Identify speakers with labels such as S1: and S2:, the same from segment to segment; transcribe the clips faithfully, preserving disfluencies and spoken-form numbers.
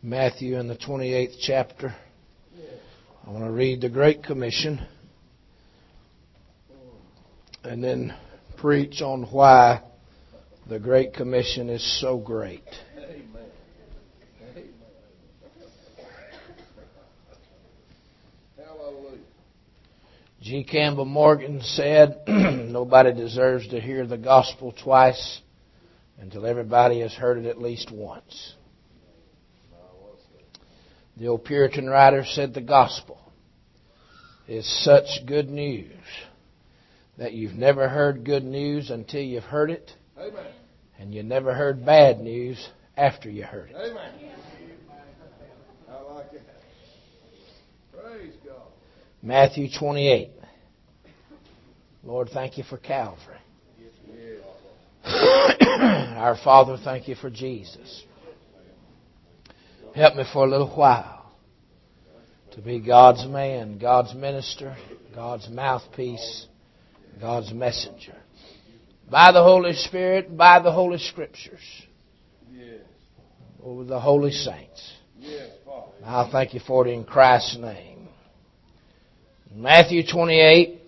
S1: Matthew in the twenty-eighth chapter. I want to read the Great Commission and then preach on why the Great Commission is so great. G. Campbell Morgan said, nobody deserves to hear the gospel twice until everybody has heard it at least once. The old Puritan writer said the gospel is such good news that you've never heard good news until you've heard it. Amen. And you never heard bad news after you heard it. Amen. I like it. Praise God. Matthew twenty-eight. Lord, thank you for Calvary. Our Father, thank you for Jesus. Help me for a little while to be God's man, God's minister, God's mouthpiece, God's messenger. By the Holy Spirit, by the Holy Scriptures, over the holy saints. I'll thank you for it in Christ's name. Matthew twenty-eight.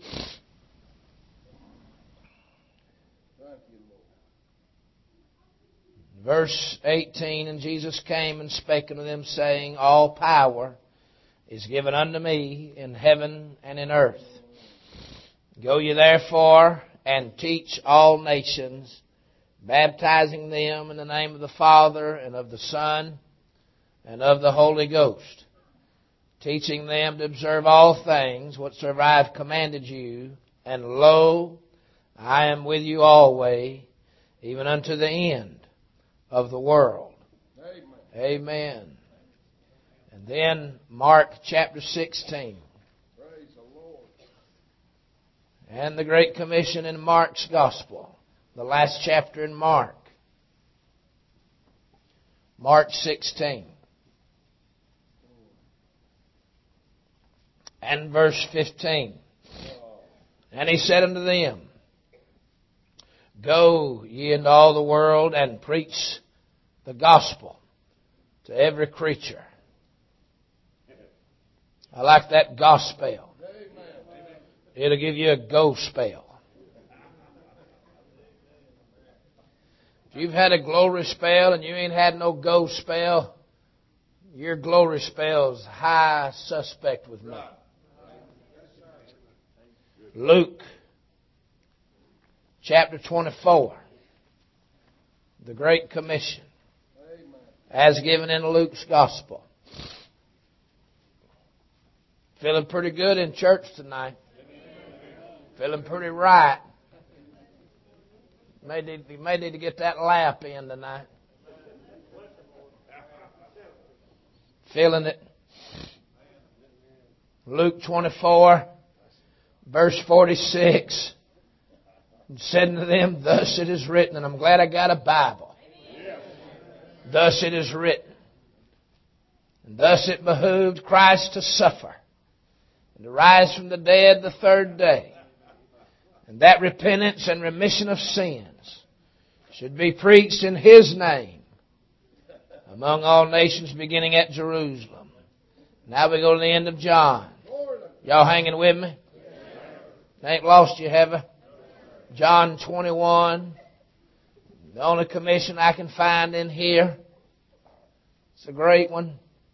S1: Verse eighteen, and Jesus came and spake unto them, saying, all power is given unto me in heaven and in earth. Go ye therefore and teach all nations, baptizing them in the name of the Father and of the Son and of the Holy Ghost, teaching them to observe all things whatsoever I have commanded you. And lo, I am with you always, even unto the end of the world. Amen. Amen. And then Mark chapter sixteen. Praise the Lord. And the Great Commission in Mark's Gospel. The last chapter in Mark. Mark sixteen. And verse fifteen. And he said unto them, go ye into all the world and preach the gospel to every creature. I like that gospel. It'll give you a go spell. If you've had a glory spell and you ain't had no go spell, your glory spell's high suspect with me. Luke chapter twenty-four. The Great Commission. As given in Luke's Gospel. Feeling pretty good in church tonight. Feeling pretty right. May need, you may need to get that lap in tonight. Feeling it. Luke twenty-four, verse forty-six. And said unto them, thus it is written. And I'm glad I got a Bible. Thus it is written. And thus it behooved Christ to suffer and to rise from the dead the third day. And that repentance and remission of sins should be preached in His name among all nations, beginning at Jerusalem. Now we go to the end of John. Y'all hanging with me? Ain't lost you, have I? John twenty-one. The only commission I can find in here. It's a great one.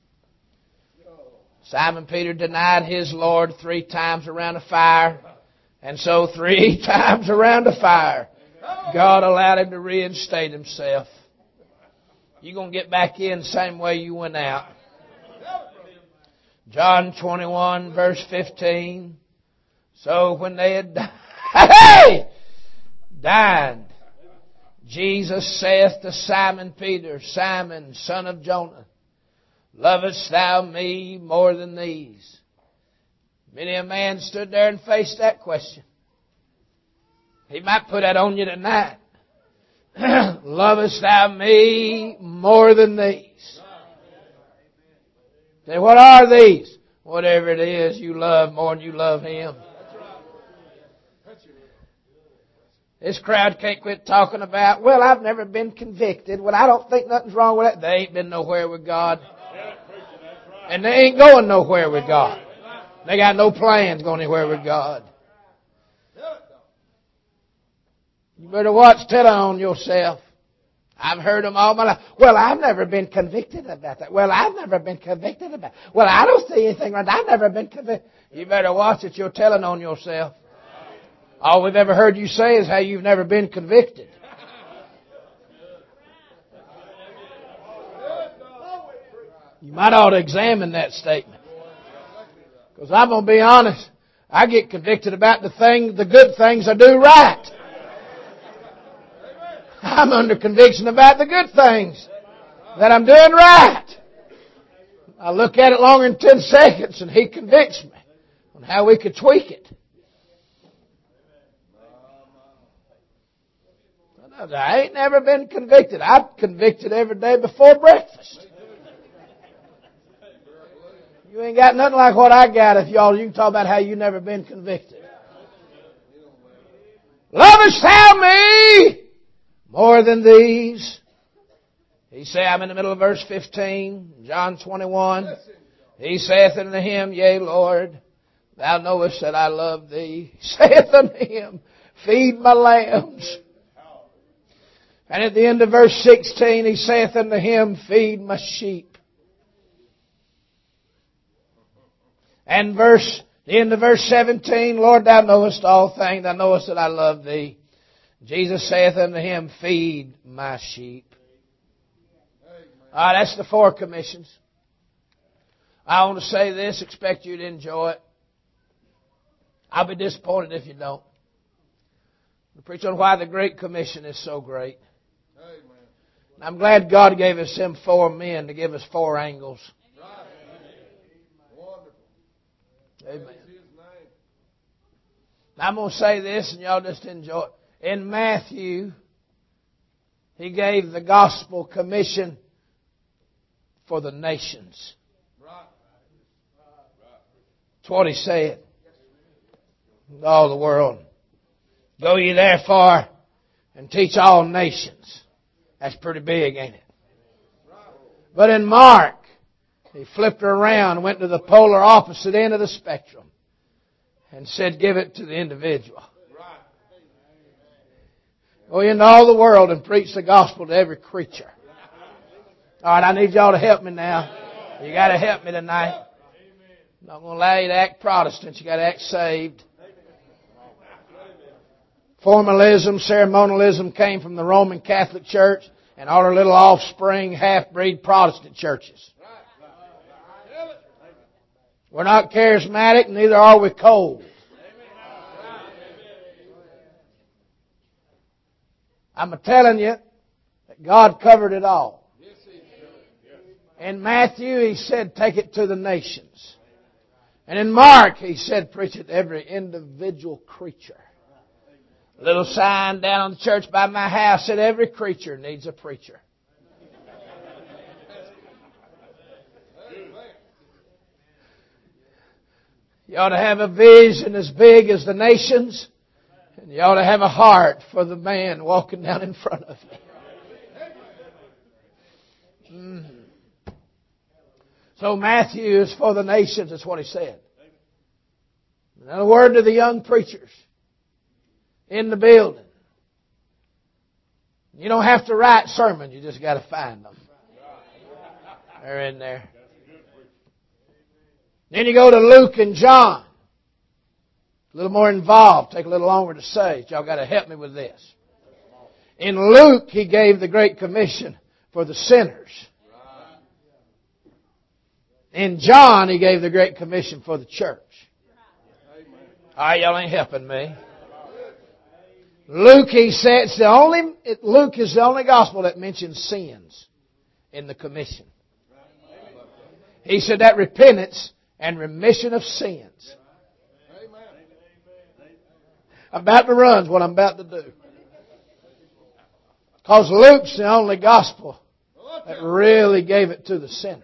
S1: Simon Peter denied his Lord three times around a fire. And so three times around a fire, God allowed him to reinstate himself. You're going to get back in the same way you went out. John twenty-one, verse fifteen. So when they had died, died, Jesus saith to Simon Peter, Simon, son of Jonah, lovest thou me more than these? Many a man stood there and faced that question. He might put that on you tonight. Lovest thou me more than these? Say, what are these? Whatever it is you love more than you love Him. This crowd can't quit talking about, well, I've never been convicted. Well, I don't think nothing's wrong with that. They ain't been nowhere with God. And they ain't going nowhere with God. They got no plans going anywhere with God. You better watch telling on yourself. I've heard them all my life. Well, I've never been convicted about that. Well, I've never been convicted about it. Well, I don't see anything wrong. I've never been convicted. You better watch it. You're telling on yourself. All we've ever heard you say is how you've never been convicted. You might ought to examine that statement. Because I'm going to be honest, I get convicted about the thing, the good things I do right. I'm under conviction about the good things that I'm doing right. I look at it longer than ten seconds and He convicts me on how we could tweak it. I ain't never been convicted. I'm convicted every day before breakfast. You ain't got nothing like what I got if y'all, you can talk about how you never been convicted. Lovest thou me more than these? He said, I'm in the middle of verse fifteen, John twenty-one. He saith unto him, Yea, Lord, thou knowest that I love thee. He saith unto him, Feed my lambs. And at the end of verse sixteen, He saith unto him, Feed my sheep. And verse, the end of verse seventeen, Lord, thou knowest all things. Thou knowest that I love thee. Jesus saith unto him, Feed my sheep. All right, that's the four commissions. I want to say this, expect you to enjoy it. I'll be disappointed if you don't. We'll preach on why the Great Commission is so great. And I'm glad God gave us them four men to give us four angles. Amen. Now I'm going to say this and y'all just enjoy it. In Matthew, He gave the gospel commission for the nations. That's what He said. All the world. Go ye therefore and teach all nations. That's pretty big, ain't it? But in Mark, He flipped her around, went to the polar opposite end of the spectrum, and said, give it to the individual. Go into all the world and preach the gospel to every creature. All right, I need y'all to help me now. You got to help me tonight. I'm not going to allow you to act Protestant. You got to act saved. Formalism, ceremonialism came from the Roman Catholic Church and all our little offspring, half-breed Protestant churches. We're not charismatic, neither are we cold. I'm telling you that God covered it all. In Matthew, He said, take it to the nations. And in Mark, He said, preach it to every individual creature. A little sign down on the church by my house said, every creature needs a preacher. You ought to have a vision as big as the nations. And you ought to have a heart for the man walking down in front of you. Mm. So Matthew is for the nations. That's what he said. And a word to the young preachers in the building. You don't have to write sermons. You just got to find them. They're in there. Then you go to Luke and John. A little more involved. Take a little longer to say. Y'all got to help me with this. In Luke, he gave the Great Commission for the sinners. In John, he gave the Great Commission for the church. All right, y'all ain't helping me. Luke, he said, it's the only, Luke is the only gospel that mentions sins in the commission. He said that repentance and remission of sins. I'm about to run what I'm about to do. Because Luke's the only gospel that really gave it to the sinners.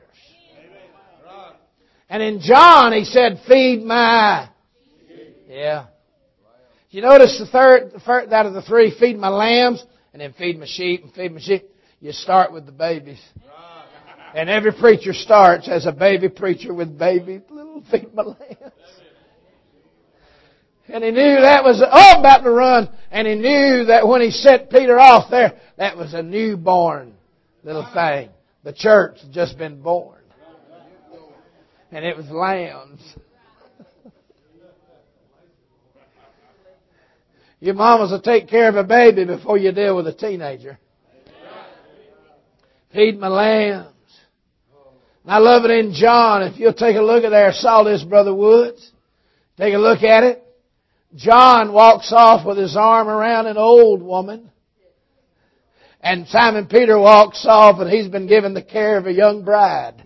S1: And in John, he said, feed my... Yeah. You notice the third, the third out of the three, feed my lambs, and then feed my sheep, and feed my sheep. You start with the babies. And every preacher starts as a baby preacher with baby little feet my lambs. And he knew that was, oh, about to run. And he knew that when he set Peter off there, that was a newborn little thing. The church had just been born. And it was lambs. Your mamas will take care of a baby before you deal with a teenager. Feed my lambs. And I love it in John. If you'll take a look at there, I saw this, Brother Woods. Take a look at it. John walks off with his arm around an old woman. And Simon Peter walks off and he's been given the care of a young bride.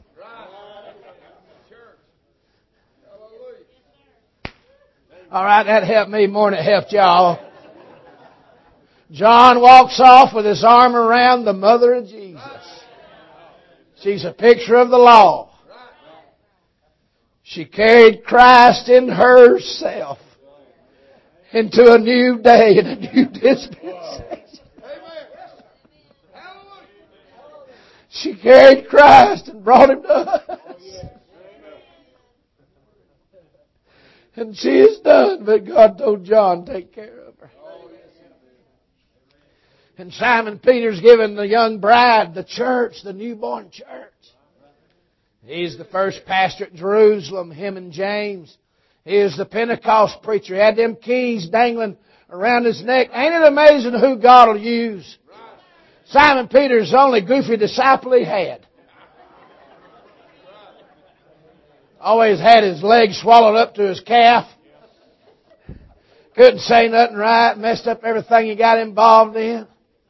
S1: All right, that helped me more than it helped y'all. John walks off with his arm around the mother of Jesus. She's a picture of the law. She carried Christ in herself into a new day and a new dispensation. She carried Christ and brought Him to us. And she is done, but God told John, take care of her. And Simon Peter's given the young bride, the church, the newborn church. He's the first pastor at Jerusalem, him and James. He is the Pentecost preacher. He had them keys dangling around his neck. Ain't it amazing who God will use? Simon Peter's the only goofy disciple he had. Always had his legs swallowed up to his calf. Couldn't say nothing right. Messed up everything he got involved in.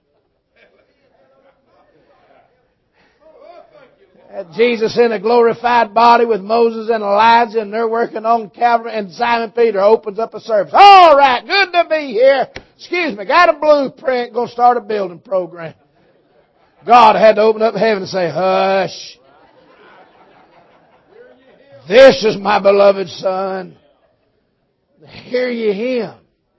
S1: Had Jesus in a glorified body with Moses and Elijah, and they're working on Calvary, and Simon Peter opens up a service. All right, good to be here. Excuse me, got a blueprint, going to start a building program. God had to open up heaven and say, hush. This is my beloved Son. Hear ye Him.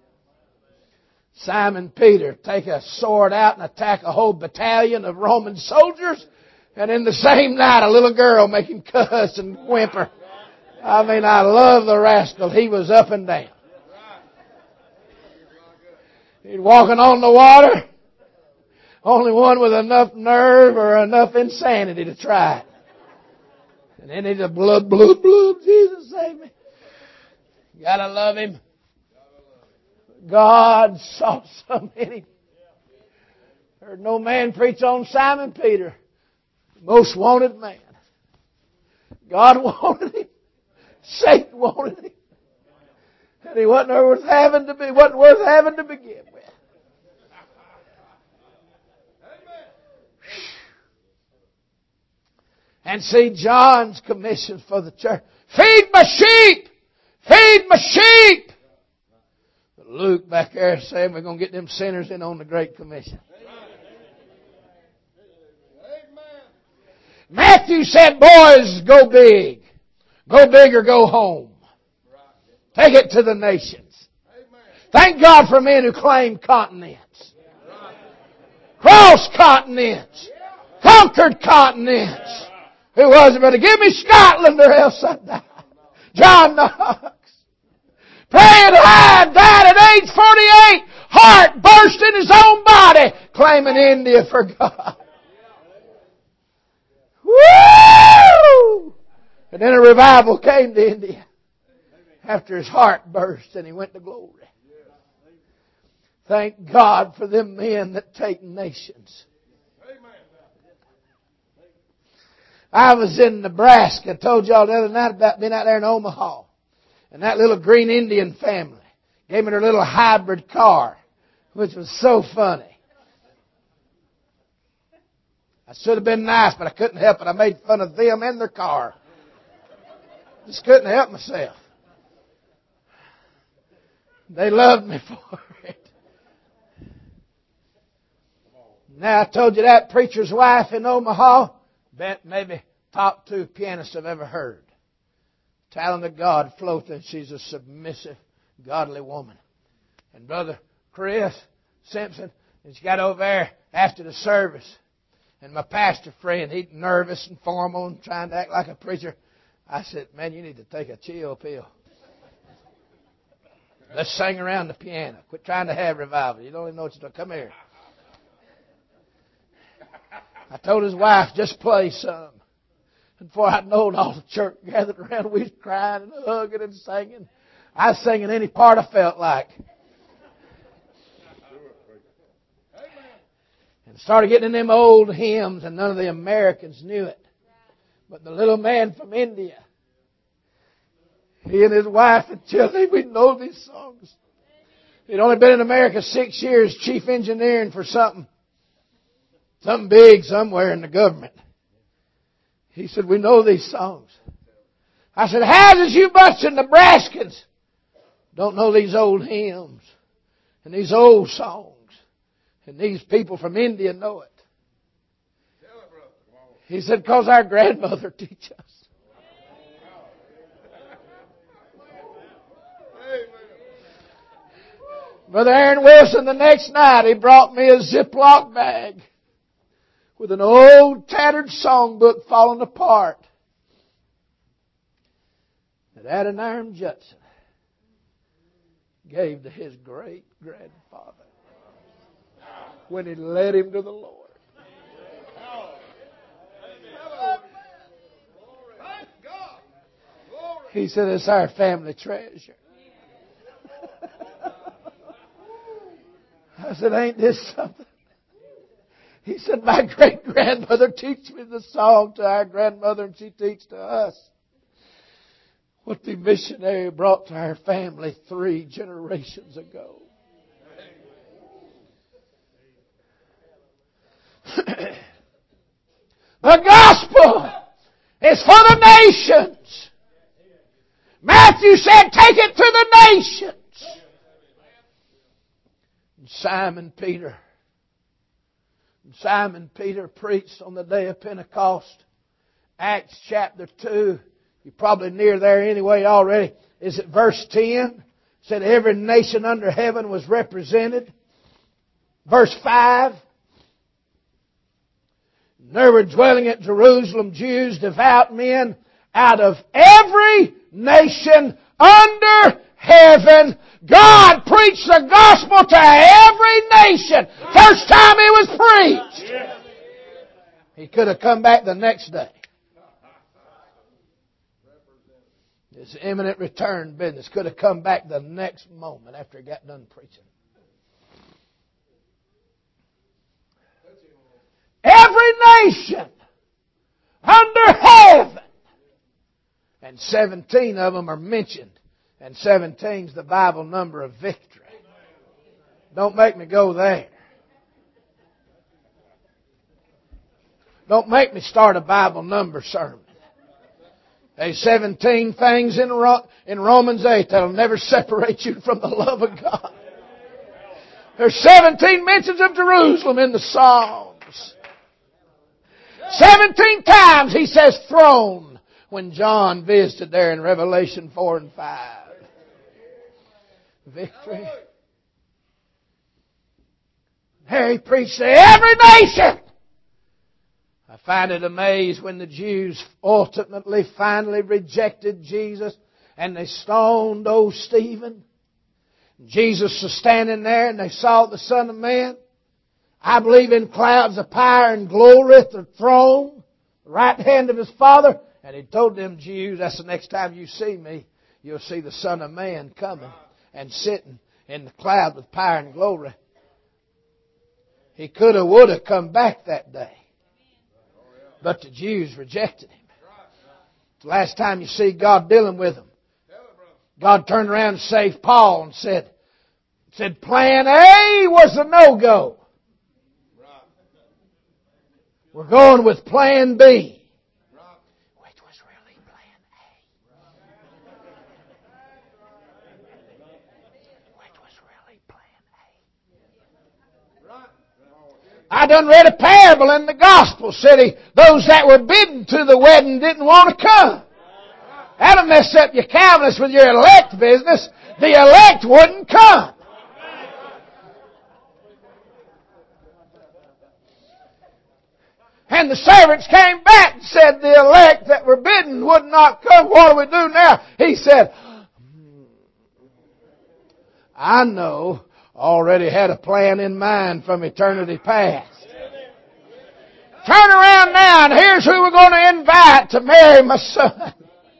S1: Simon Peter take a sword out and attack a whole battalion of Roman soldiers. And in the same night, a little girl make him cuss and whimper. I mean, I love the rascal. He was up and down. He's walking on the water. Only one with enough nerve or enough insanity to try it. And then he's a blood, blood, blood. Jesus save me. You gotta love Him. God saw so many. Heard no man preach on Simon Peter. Most wanted man. God wanted him. Satan wanted him. And he wasn't worth having to be, wasn't worth having to begin with. And see John's commission for the church. Feed my sheep! Feed my sheep! But Luke back there saying we're going to get them sinners in on the Great Commission. Matthew said, boys, go big. Go big or go home. Take it to the nations. Thank God for men who claim continents. Cross continents. Conquered continents. Who was it? But give me Scotland or else I die. John Knox. Praying high, died at age forty-eight. Heart burst in his own body. Claiming India for God. Woo! And then a revival came to India after his heart burst and he went to glory. Thank God for them men that take nations. I was in Nebraska. I told y'all the other night about being out there in Omaha. And that little green Indian family gave me their little hybrid car, which was so funny. I should have been nice, but I couldn't help it. I made fun of them and their car. Just couldn't help myself. They loved me for it. Now, I told you that preacher's wife in Omaha, bet maybe top two pianists I've ever heard. Talent of God flow through. She's a submissive, godly woman. And Brother Chris Simpson, and she got over there after the service. And my pastor friend, he's nervous and formal and trying to act like a preacher. I said, man, you need to take a chill pill. Let's sing around the piano. Quit trying to have revival. You don't even know what you're doing. Come here. I told his wife, just play some. And before I know it, all the church gathered around. We was crying and hugging and singing. I was singing any part I felt like. And started getting in them old hymns, and none of the Americans knew it. But the little man from India, he and his wife and children, we know these songs. He'd only been in America six years, chief engineering for something. Something big somewhere in the government. He said, we know these songs. I said, how does you bunch of Nebraskans don't know these old hymns and these old songs? And these people from India know it. He said, because our grandmother teach us. Brother Aaron Wilson, the next night, he brought me a Ziploc bag with an old tattered songbook falling apart that Adoniram Judson gave to his great-grandfather when he led him to the Lord. He said, it's our family treasure. I said, ain't this something? He said, my great-grandmother teach me the song to our grandmother, and she teach to us what the missionary brought to our family three generations ago. The gospel is for the nations. Matthew said, take it to the nations. And Simon Peter. Simon Peter preached on the day of Pentecost. Acts chapter two. You're probably near there anyway already. Is it verse ten? It said every nation under heaven was represented. Verse five. There were dwelling at Jerusalem Jews, devout men, out of every nation under heaven. God preached the gospel to every nation. First time it was preached. He could have come back the next day. His imminent return business could have come back the next moment after he got done preaching. Every nation under heaven. And seventeen of them are mentioned. And seventeen's the Bible number of victory. Don't make me go there. Don't make me start a Bible number sermon. There's seventeen things in in Romans eight that'll never separate you from the love of God. There's seventeen mentions of Jerusalem in the Psalms. Seventeen times he says throne when John visited there in Revelation four and five. Victory. There he preached to every nation. I find it amazing when the Jews ultimately, finally rejected Jesus and they stoned old Stephen. Jesus was standing there and they saw the Son of Man. I believe in clouds of power and glory at the throne, the right hand of His Father. And He told them Jews, that's the next time you see me, you'll see the Son of Man coming and sitting in the cloud with power and glory. He could have, would have come back that day. But the Jews rejected Him. The last time you see God dealing with them, God turned around and saved Paul and said, said plan A was a no-go. We're going with plan B. Which was really plan A. Which was really plan A. I done read a parable in the gospel. Said he, those that were bidden to the wedding didn't want to come. That'll mess up your Calvinists with your elect business. The elect wouldn't come.
S2: And the servants came back and said, the elect that were bidden would not come. What do we do now? He said, I know, already had a plan in mind from eternity past. Turn around now, and here's who we're going to invite to marry my son.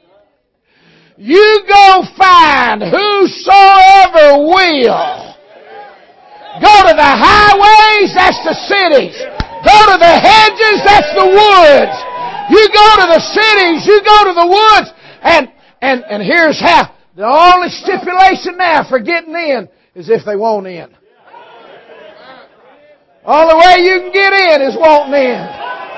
S2: You go find whosoever will. Go to the highways, that's the cities. Go to the hedges, that's the woods. You go to the cities, you go to the woods, and, and, and here's how. The only stipulation now for getting in is if they want in. Only way you can get in is wanting in.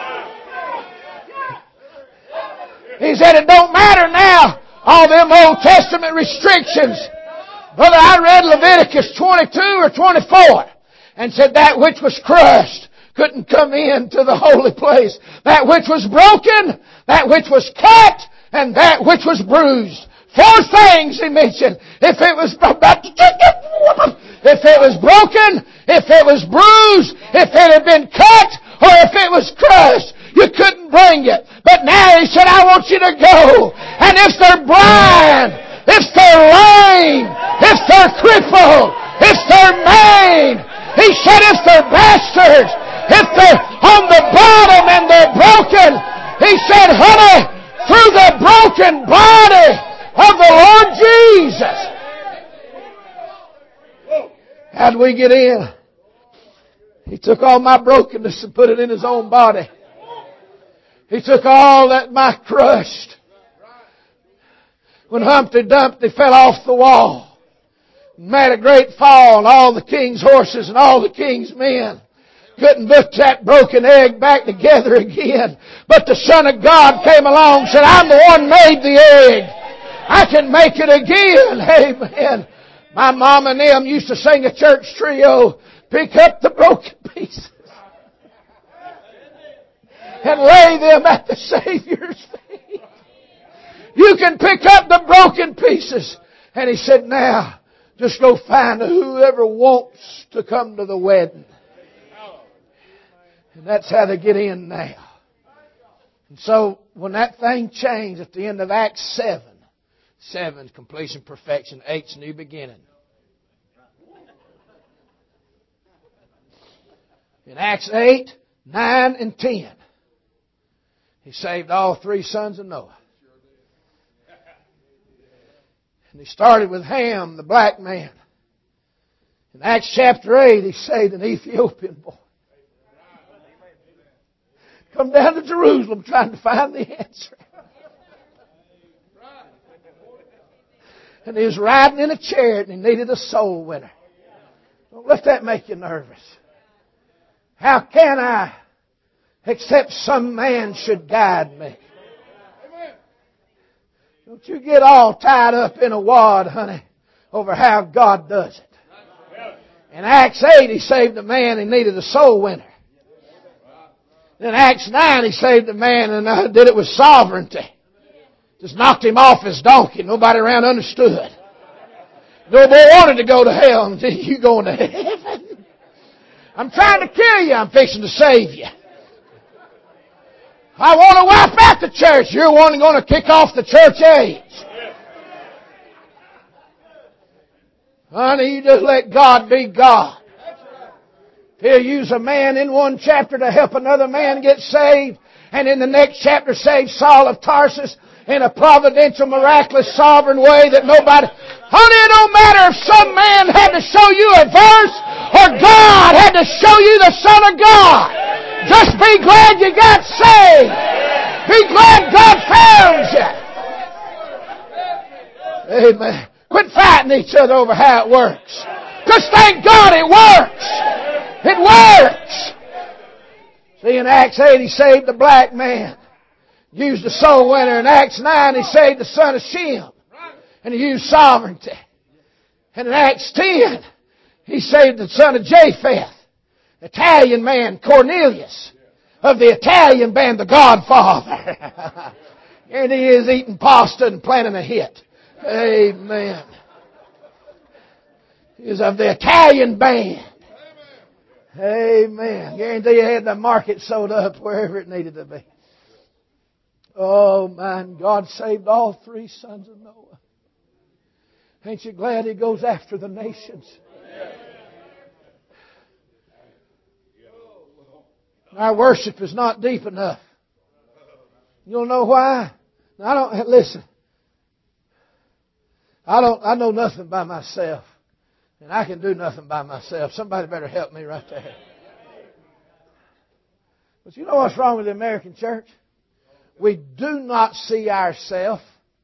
S2: He said it don't matter now, all them Old Testament restrictions. Brother, I read Leviticus twenty-two or twenty-four and said that which was crushed couldn't come into the holy place. That which was broken, that which was cut, and that which was bruised. Four things he mentioned. If it was if it was broken, if it was bruised, if it had been cut, or if it was crushed, you couldn't bring it. But now he said, I want you to go. And if they're blind, if they're lame, if they're crippled, if they're maimed, he said if they're bastards, if they're on the bottom and they're broken, he said, honey, through the broken body of the Lord Jesus. How do we get in? He took all my brokenness and put it in His own body. He took all that my crushed. When Humpty Dumpty fell off the wall, made a great fall, and all the king's horses and all the king's men couldn't put that broken egg back together again. But the Son of God came along and said, I'm the one who made the egg. I can make it again. Amen. My mom and them used to sing a church trio, pick up the broken pieces and lay them at the Savior's feet. You can pick up the broken pieces. And he said, now, just go find whoever wants to come to the wedding. And that's how they get in now. And so, when that thing changed at the end of Acts seven, seven, completion, perfection, eight's new beginning. In Acts eight, nine, and ten, He saved all three sons of Noah. And He started with Ham, the black man. In Acts chapter eight, He saved an Ethiopian boy. Come down to Jerusalem trying to find the answer. And he was riding in a chariot and he needed a soul winner. Don't let that make you nervous. How can I, except some man should guide me? Don't you get all tied up in a wad, honey, over how God does it. In Acts eight, He saved a man and needed a soul winner. In Acts nine, He saved a man and uh, did it with sovereignty. Just knocked him off his donkey. Nobody around understood. No boy wanted to go to hell. And you going to heaven? I'm trying to kill you. I'm fixing to save you. I want to wipe out the church. You're one going to kick off the church age. Honey, you just let God be God. He'll use a man in one chapter to help another man get saved. And in the next chapter save Saul of Tarsus in a providential, miraculous, sovereign way that nobody... Honey, it don't matter if some man had to show you a verse or God had to show you the Son of God. Just be glad you got saved. Be glad God found you. Amen. Quit fighting each other over how it works. Just thank God it works. It works. See, in Acts eight, He saved the black man. Used the soul winner. In Acts nine, He saved the son of Shem. And He used sovereignty. And in Acts ten, He saved the son of Japheth. Italian man, Cornelius. Of the Italian band, The Godfather. And he is eating pasta and planning a hit. Amen. He is of the Italian band. Amen. Guarantee you had the market sewed up wherever it needed to be. Oh man, God saved all three sons of Noah. Ain't you glad He goes after the nations? Our worship is not deep enough. You don't know why? I don't listen. I don't. I know nothing by myself, and I can do nothing by myself. Somebody better help me right there. But you know what's wrong with the American church? We do not see ourselves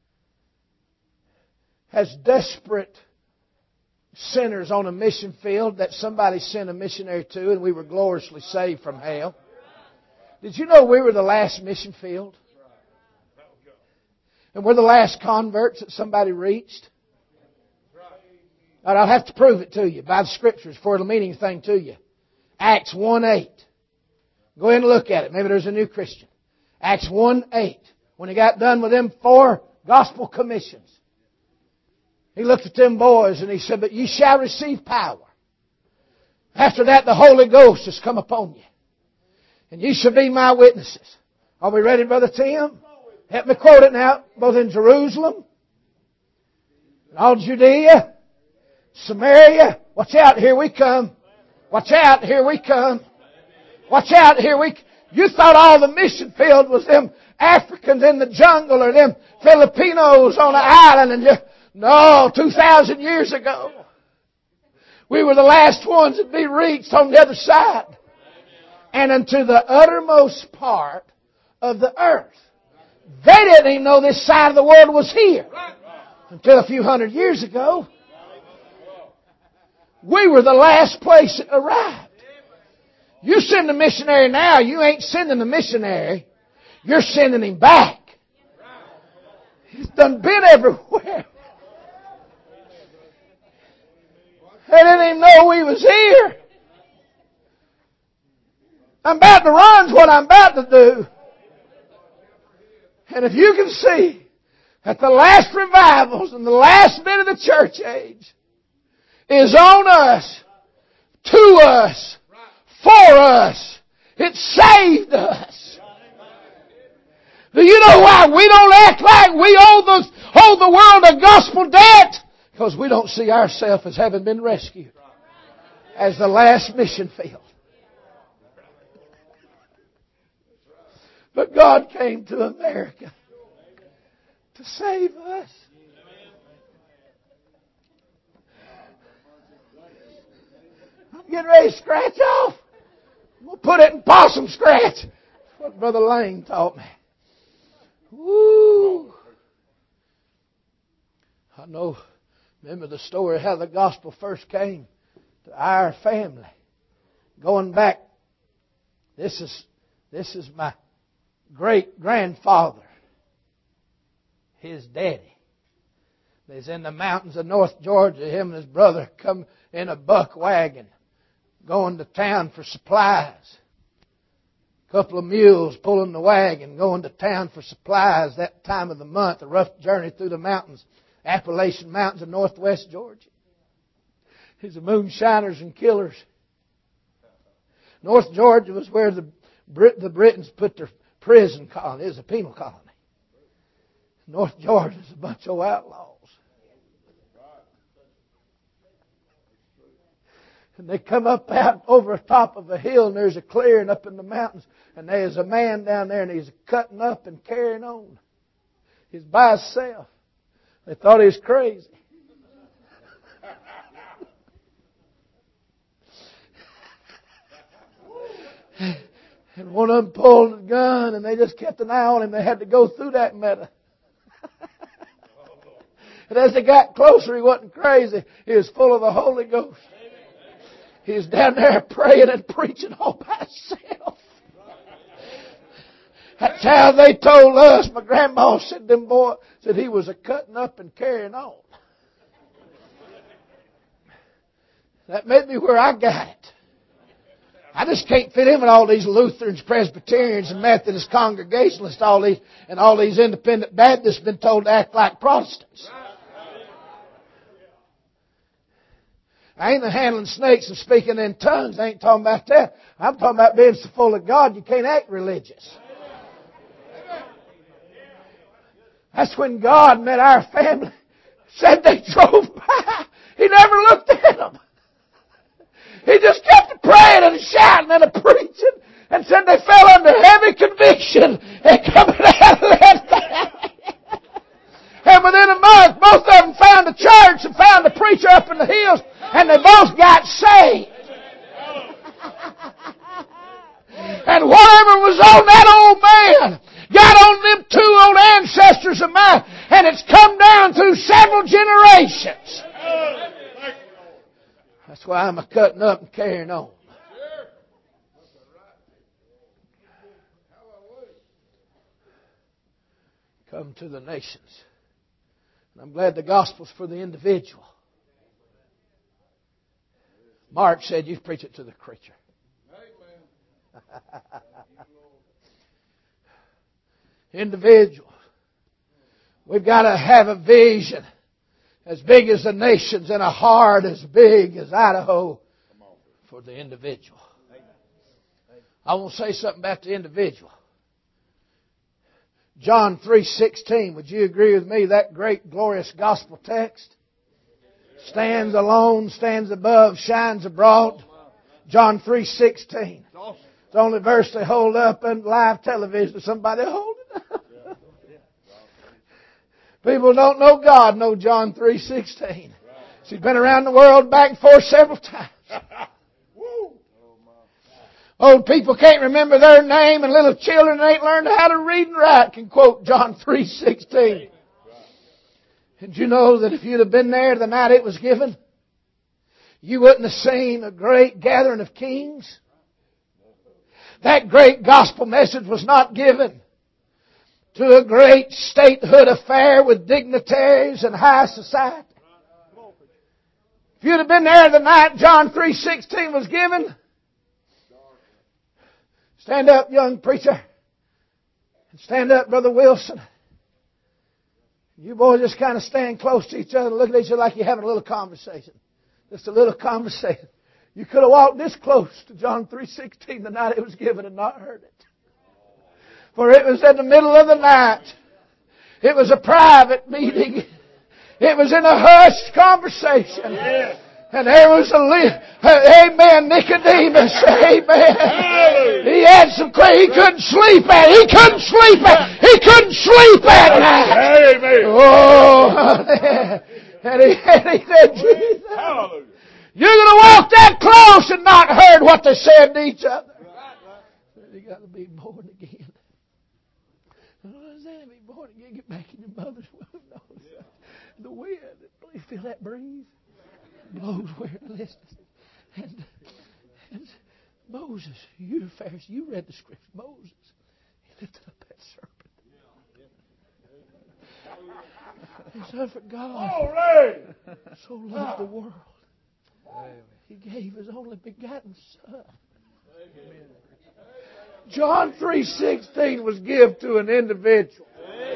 S2: as desperate sinners on a mission field that somebody sent a missionary to, and we were gloriously saved from hell. Did you know we were the last mission field? And we're the last converts that somebody reached? And I'll have to prove it to you by the Scriptures for it'll mean anything to you. Acts one eight. Go ahead and look at it. Maybe there's a new Christian. Acts one eight. When he got done with them four gospel commissions, He looked at them boys and He said, "But ye shall receive power. After that the Holy Ghost has come upon you. And ye shall be my witnesses." Are we ready, Brother Tim? Help me quote it now. Both in Jerusalem, and all Judea, Samaria. Watch out, here we come. Watch out, here we come. Watch out, here we come. You thought all the mission field was them Africans in the jungle or them Filipinos on an island. And just, no, two thousand years ago, we were the last ones to be reached on the other side. And unto the uttermost part of the earth. They didn't even know this side of the world was here until a few hundred years ago. We were the last place that arrived. You send a missionary now, you ain't sending a missionary. You're sending him back. He's done been everywhere. They didn't even know we was here. I'm about to run's what I'm about to do. And if you can see that the last revivals and the last bit of the church age is on us, to us, for us, it saved us. Do you know why we don't act like we owe the, owe the world a gospel debt? Because we don't see ourselves as having been rescued as the last mission field. But God came to America to save us. I'm getting ready to scratch off. We'll put it in possum scratch. That's what Brother Lane taught me. Woo! I know, remember the story how the gospel first came to our family. Going back, this is this is my great-grandfather, his daddy. He's in the mountains of North Georgia. Him and his brother come in a buck wagon going to town for supplies. A couple of mules pulling the wagon, going to town for supplies that time of the month, a rough journey through the mountains, Appalachian Mountains of northwest Georgia. He's the moonshiners and killers. North Georgia was where the Brit- the Britons put their prison colony. It was a penal colony. North Georgia is a bunch of outlaws. And they come up out over the top of a hill, and there's a clearing up in the mountains. And there's a man down there, and he's cutting up and carrying on. He's by himself. They thought he was crazy. And one of them pulled a gun, and they just kept an eye on him. They had to go through that meadow. And as they got closer, he wasn't crazy. He was full of the Holy Ghost. He was down there praying and preaching all by himself. That's how they told us. My grandma said them boy said he was a cutting up and carrying on. That may be where I got it. I just can't fit in with all these Lutherans, Presbyterians, and Methodist Congregationalists, all these and all these independent Baptists been told to act like Protestants. I ain't handling snakes and speaking in tongues. I ain't talking about that. I'm talking about being so full of God you can't act religious. That's when God met our family. Said they drove by. He never looked at them. He just kept praying and shouting and preaching, and said they fell under heavy conviction and coming out of that family. And within a month, both of them found a church and found a preacher up in the hills, and they both got saved. And whatever was on that old man got on them two old ancestors of mine, and it's come down through several generations. That's why I'm a cutting up and carrying on. Come to the nations. And I'm glad the gospel's for the individual. Mark said, you preach it to the creature. Individuals. We've got to have a vision as big as the nations and a heart as big as Idaho for the individual. I want to say something about the individual. John three sixteen, would you agree with me? That great glorious gospel text stands alone, stands above, shines abroad. John three sixteen. It's the only verse they hold up on live television. Somebody hold it up. People don't know God know John three sixteen. She's been around the world back and forth several times. Old people can't remember their name, and little children that ain't learned how to read and write can quote John three sixteen. Did you know that if you'd have been there the night it was given, you wouldn't have seen a great gathering of kings? That great gospel message was not given to a great statehood affair with dignitaries and high society. If you'd have been there the night John three sixteen was given, stand up, young preacher. And stand up, Brother Wilson. You boys just kind of stand close to each other and look at each other like you're having a little conversation. Just a little conversation. You could have walked this close to John three sixteen the night it was given and not heard it. For it was in the middle of the night. It was a private meeting. It was in a hushed conversation. Yeah. And there was a, amen, Nicodemus, amen. He had some, he couldn't sleep at, he couldn't sleep at, he couldn't sleep at night. Amen. Oh, and he, and he said, Jesus, you're going to walk that close and not heard what they said to each other. You got to be born again. What does that mean, born again? Get back in your mother's womb. No, the wind, please feel that breeze. Blows where it lists. And, and Moses, you Pharisee, you read the scripture. Moses, he lifted up that serpent. He said, for God so loved the world, He gave His only begotten Son. John three sixteen was given to an individual.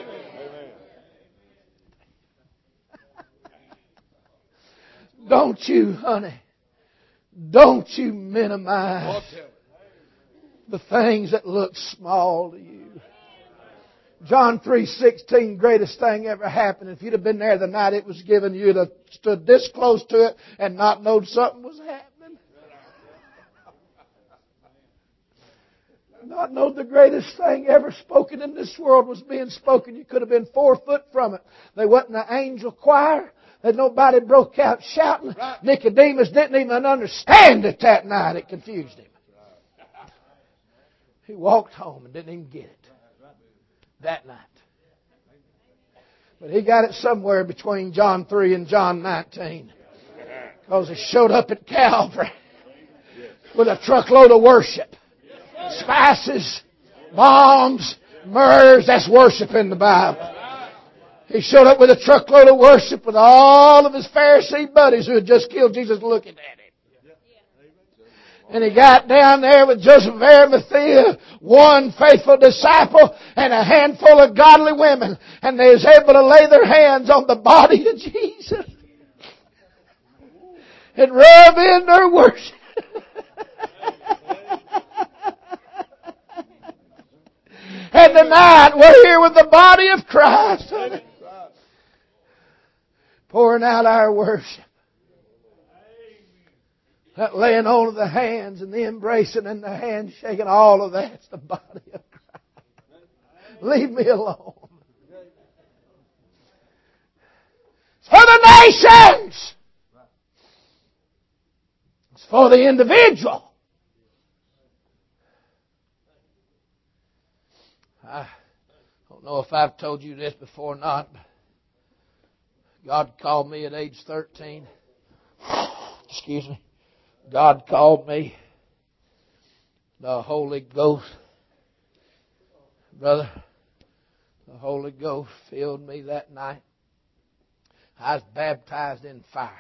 S2: Don't you, honey, don't you minimize the things that look small to you. John three sixteen, greatest thing ever happened. If you'd have been there the night it was given, you'd have stood this close to it and not known something was happening. Not know the greatest thing ever spoken in this world was being spoken. You could have been four foot from it. They wasn't an angel choir. That nobody broke out shouting. Right. Nicodemus didn't even understand it that night. It confused him. He walked home and didn't even get it that night. But he got it somewhere between John three and John nineteen. Because he showed up at Calvary with a truckload of worship. Spices, bombs, myrrhs. That's worship in the Bible. He showed up with a truckload of worship with all of his Pharisee buddies who had just killed Jesus looking at him. And he got down there with Joseph of Arimathea, one faithful disciple, and a handful of godly women. And they was able to lay their hands on the body of Jesus. and rub in their worship. And tonight we're here with the body of Christ, pouring out our worship. That laying on of the hands and the embracing and the handshaking, all of that's the body of Christ. Leave me alone. It's for the nations. It's for the individual. I don't know if I've told you this before or not, but God called me at age thirteen. Excuse me. God called me. The Holy Ghost. Brother, the Holy Ghost filled me that night. I was baptized in fire.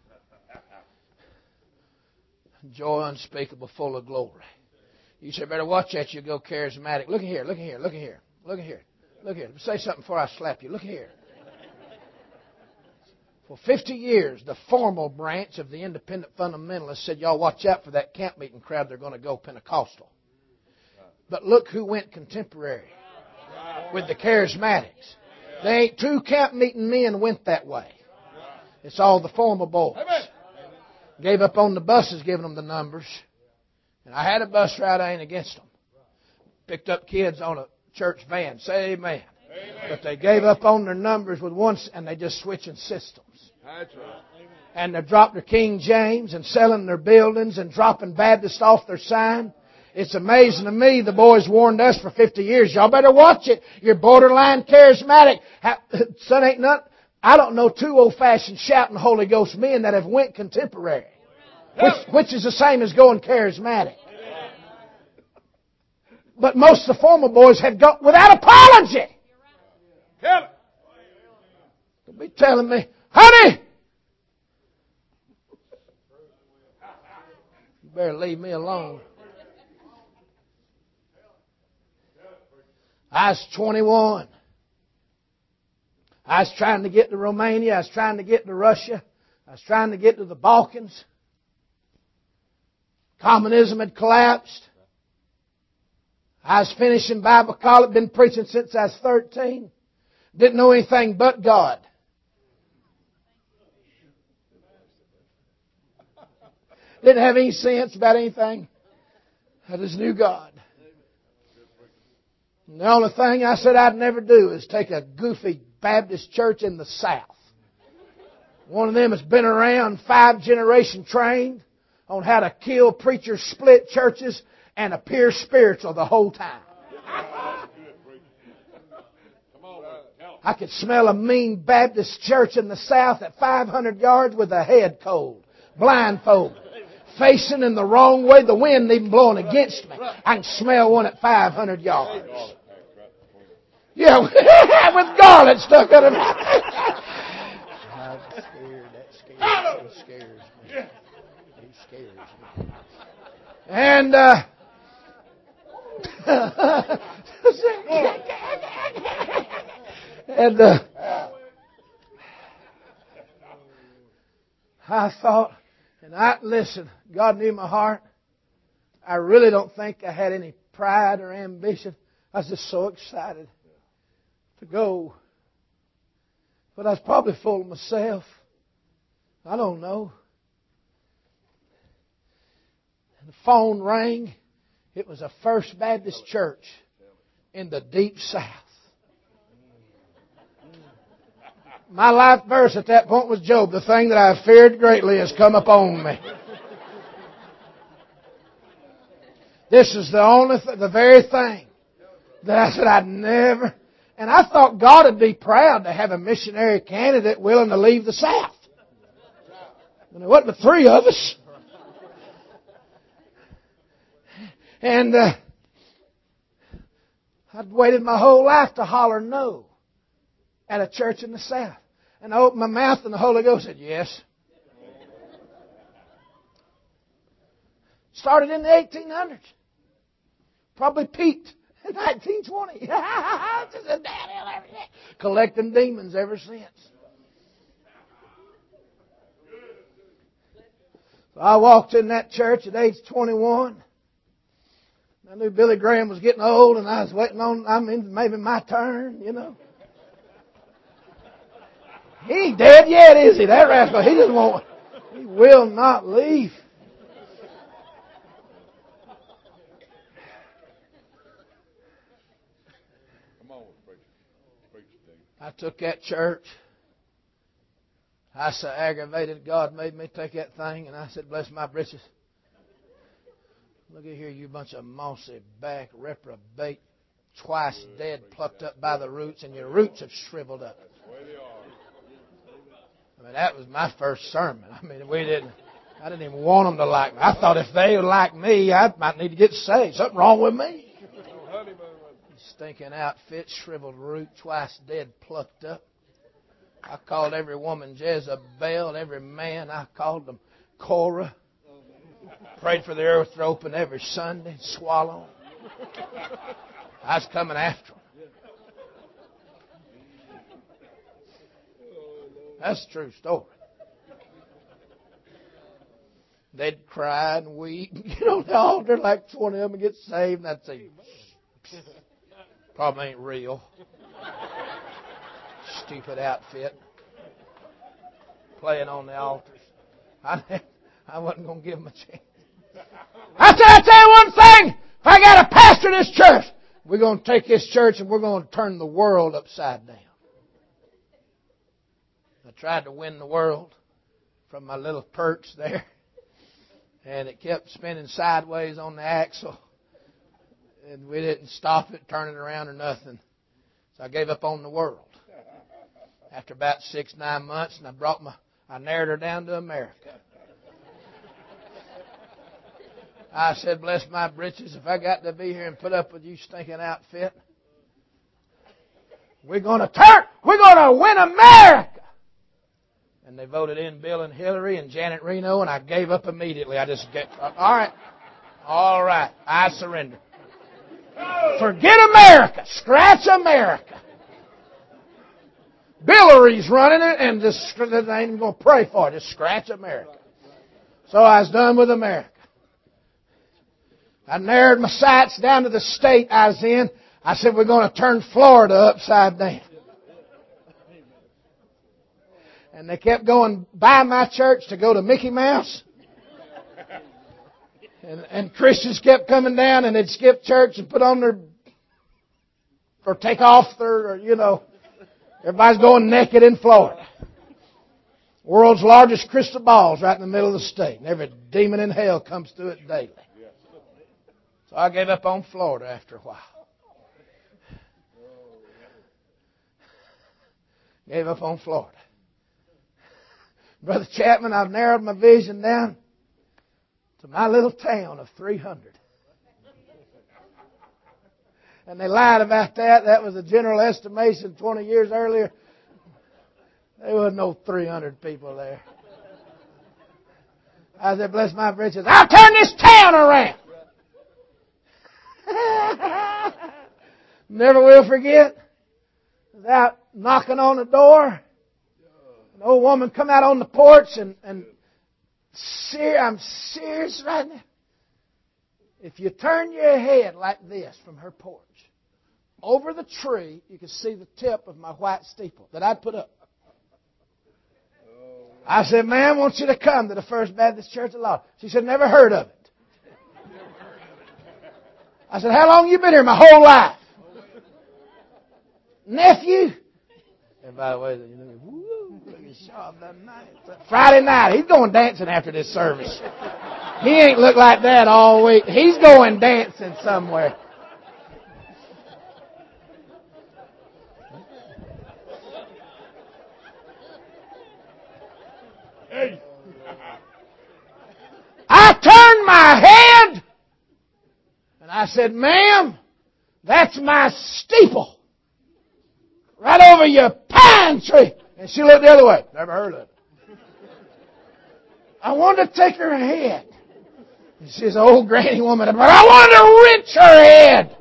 S2: Joy unspeakable, full of glory. You say, better watch that, you go charismatic. Look at here, look at here, look at here, look at here, look at here. Say something before I slap you. Look at here. For fifty years, the formal branch of the independent fundamentalists said, y'all watch out for that camp meeting crowd. They're going to go Pentecostal. But look who went contemporary with the charismatics. There ain't two camp meeting men went that way. It's all the formal boys. Gave up on the buses, giving them the numbers. And I had a bus ride, I ain't against them. Picked up kids on a church van. Say amen. Amen. But they gave up on their numbers with one, and they just switching systems. That's right. And they dropped their King James and selling their buildings and dropping Baptist off their sign. It's amazing to me. The boys warned us for fifty years. Y'all better watch it. You're borderline charismatic. Son, ain't nothing. I don't know two old-fashioned shouting Holy Ghost men that have went contemporary. Which, which is the same as going charismatic. But most of the former boys have gone without apology. Tell it. Don't be telling me, honey, you better leave me alone. I was twenty-one. I was trying to get to Romania. I was trying to get to Russia. I was trying to get to the Balkans. Communism had collapsed. I was finishing Bible college. Been preaching since I was thirteen. Didn't know anything but God. Didn't have any sense about anything. I just knew God. And the only thing I said I'd never do is take a goofy Baptist church in the South. One of them has been around, five generation trained on how to kill preachers, split churches, and appear spiritual the whole time. I could smell a mean Baptist church in the South at five hundred yards with a head cold, blindfolded, facing in the wrong way, the wind even blowing against me. I can smell one at five hundred yards. Yeah, with garlic stuck in it. I'm scared. That scares me. It scares me. It scares me. And, uh, and, uh, I thought, and I, listen, God knew my heart. I really don't think I had any pride or ambition. I was just so excited to go. But I was probably full of myself. I don't know. And the phone rang. It was a First Baptist church in the deep South. My life verse at that point was Job. The thing that I have feared greatly has come upon me. This is the only, th- the very thing that I said I'd never. And I thought God would be proud to have a missionary candidate willing to leave the South. And there wasn't but three of us. And uh, I'd waited my whole life to holler no at a church in the South. And I opened my mouth and the Holy Ghost said, yes. Started in the eighteen hundreds. Probably peaked in nineteen twenty. Just a downhill every day. Collecting demons ever since. So I walked in that church at age twenty-one. I knew Billy Graham was getting old, and I was waiting on, I mean, maybe my turn, you know. He ain't dead yet, is he? That rascal, he just won't, he will not leave. I took that church. I so aggravated, God made me take that thing, and I said, bless my britches. Look at here, you bunch of mossy back, reprobate, twice dead, plucked up by the roots, and your roots have shriveled up. I mean, that was my first sermon. I mean, we didn't, I didn't even want them to like me. I thought if they would like me, I might need to get saved. Something wrong with me. Stinking outfit, shriveled root, twice dead, plucked up. I called every woman Jezebel, every man, I called them Korah. Prayed for the earth to open every Sunday, swallow. I was coming after them. That's a true story. They'd cry and weep, get on the altar like twenty of them get saved, and I'd say, probably ain't real. Stupid outfit. Playing on the altars. I, I wasn't going to give them a chance. I said, I tell you one thing. If I got a pastor in this church, we're going to take this church and we're going to turn the world upside down. I tried to win the world from my little perch there. And it kept spinning sideways on the axle. And we didn't stop it, turn it around or nothing. So I gave up on the world. After about six, nine months, and I brought my, I narrowed her down to America. I said, bless my britches, if I got to be here and put up with you stinking outfit, we're going to turn, we're going to win America. And they voted in Bill and Hillary and Janet Reno, and I gave up immediately. I just get, all right, all right, I surrender. Forget America. Scratch America. Billary's running it, and just, I ain't even going to pray for it. Just scratch America. So I was done with America. I narrowed my sights down to the state I was in. I said, we're going to turn Florida upside down. And they kept going by my church to go to Mickey Mouse. And, and Christians kept coming down and they'd skip church and put on their, or take off their, or, you know, everybody's going naked in Florida. World's largest crystal balls right in the middle of the state. And every demon in hell comes through it daily. So I gave up on Florida after a while. Gave up on Florida. Brother Chapman, I've narrowed my vision down to my little town of three hundred. And they lied about that. That was a general estimation twenty years earlier. There wasn't no three hundred people there. I said, bless my britches, I'll turn this town around. Never will forget. I was out knocking on the door. An old woman come out on the porch and, and ser- I'm serious right now. If you turn your head like this from her porch, over the tree, you can see the tip of my white steeple that I'd put up. I said, ma'am, I want you to come to the First Baptist Church of Law. She said, never heard of it. I said, how long you been here? My whole life. Nephew. Everybody waits. Woo, look at Shaw that night. Friday night, he's going dancing after this service. He ain't looked like that all week. He's going dancing somewhere. I turned my head and I said, ma'am, that's my steeple. Right over your pine tree. And she looked the other way. Never heard of it. I wanted to take her head. And she's an old granny woman. But I wanted to wrench her head.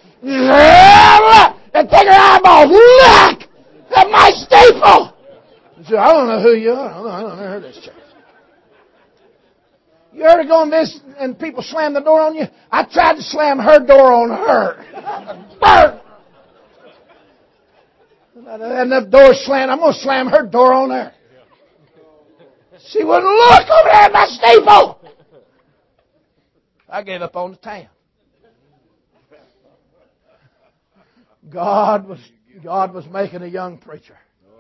S2: And take her eyeballs. Look at my steeple. She said, I don't know who you are. I don't know. I don't know. I heard this church. You ever go and visit and people slam the door on you? I tried to slam her door on her. Burn! And the door slammed. I'm going to slam her door on her. She wouldn't look over there at my steeple. I gave up on the town. God was God was making a young preacher.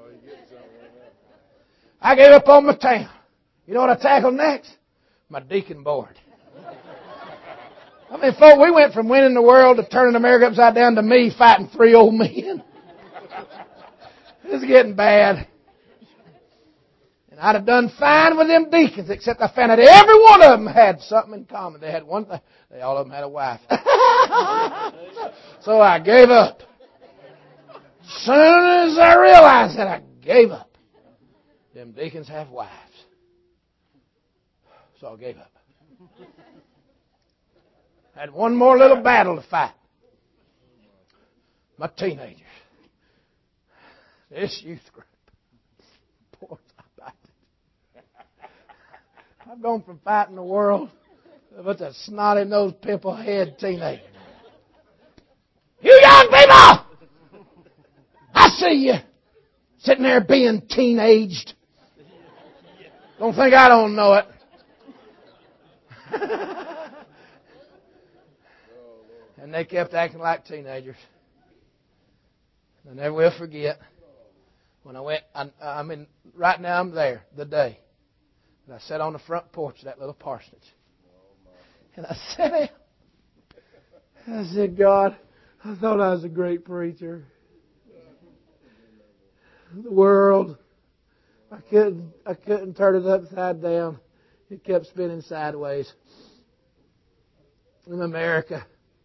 S2: I gave up on my town. You know what I tackled next? My deacon board. I mean, folks, we went from winning the world to turning America upside down to me fighting three old men. This is getting bad. And I'd have done fine with them deacons, except I found out every one of them had something in common. They had one thing. They all of them had a wife. So I gave up. As soon as I realized that, I gave up. Them deacons have wives. So I gave up. Had one more little battle to fight. My teenagers. This youth group. Boy, I've gone from fighting the world to a the snotty-nosed, pimple-head teenager. You young people! I see you sitting there being teenaged. Don't think I don't know it. And they kept acting like teenagers. I never will forget when I went, I, I mean, right now I'm there, the day. And I sat on the front porch of that little parsonage. And I said, I said, God, I thought I was a great preacher. The world, I couldn't, I couldn't turn it upside down. It kept spinning sideways. In America,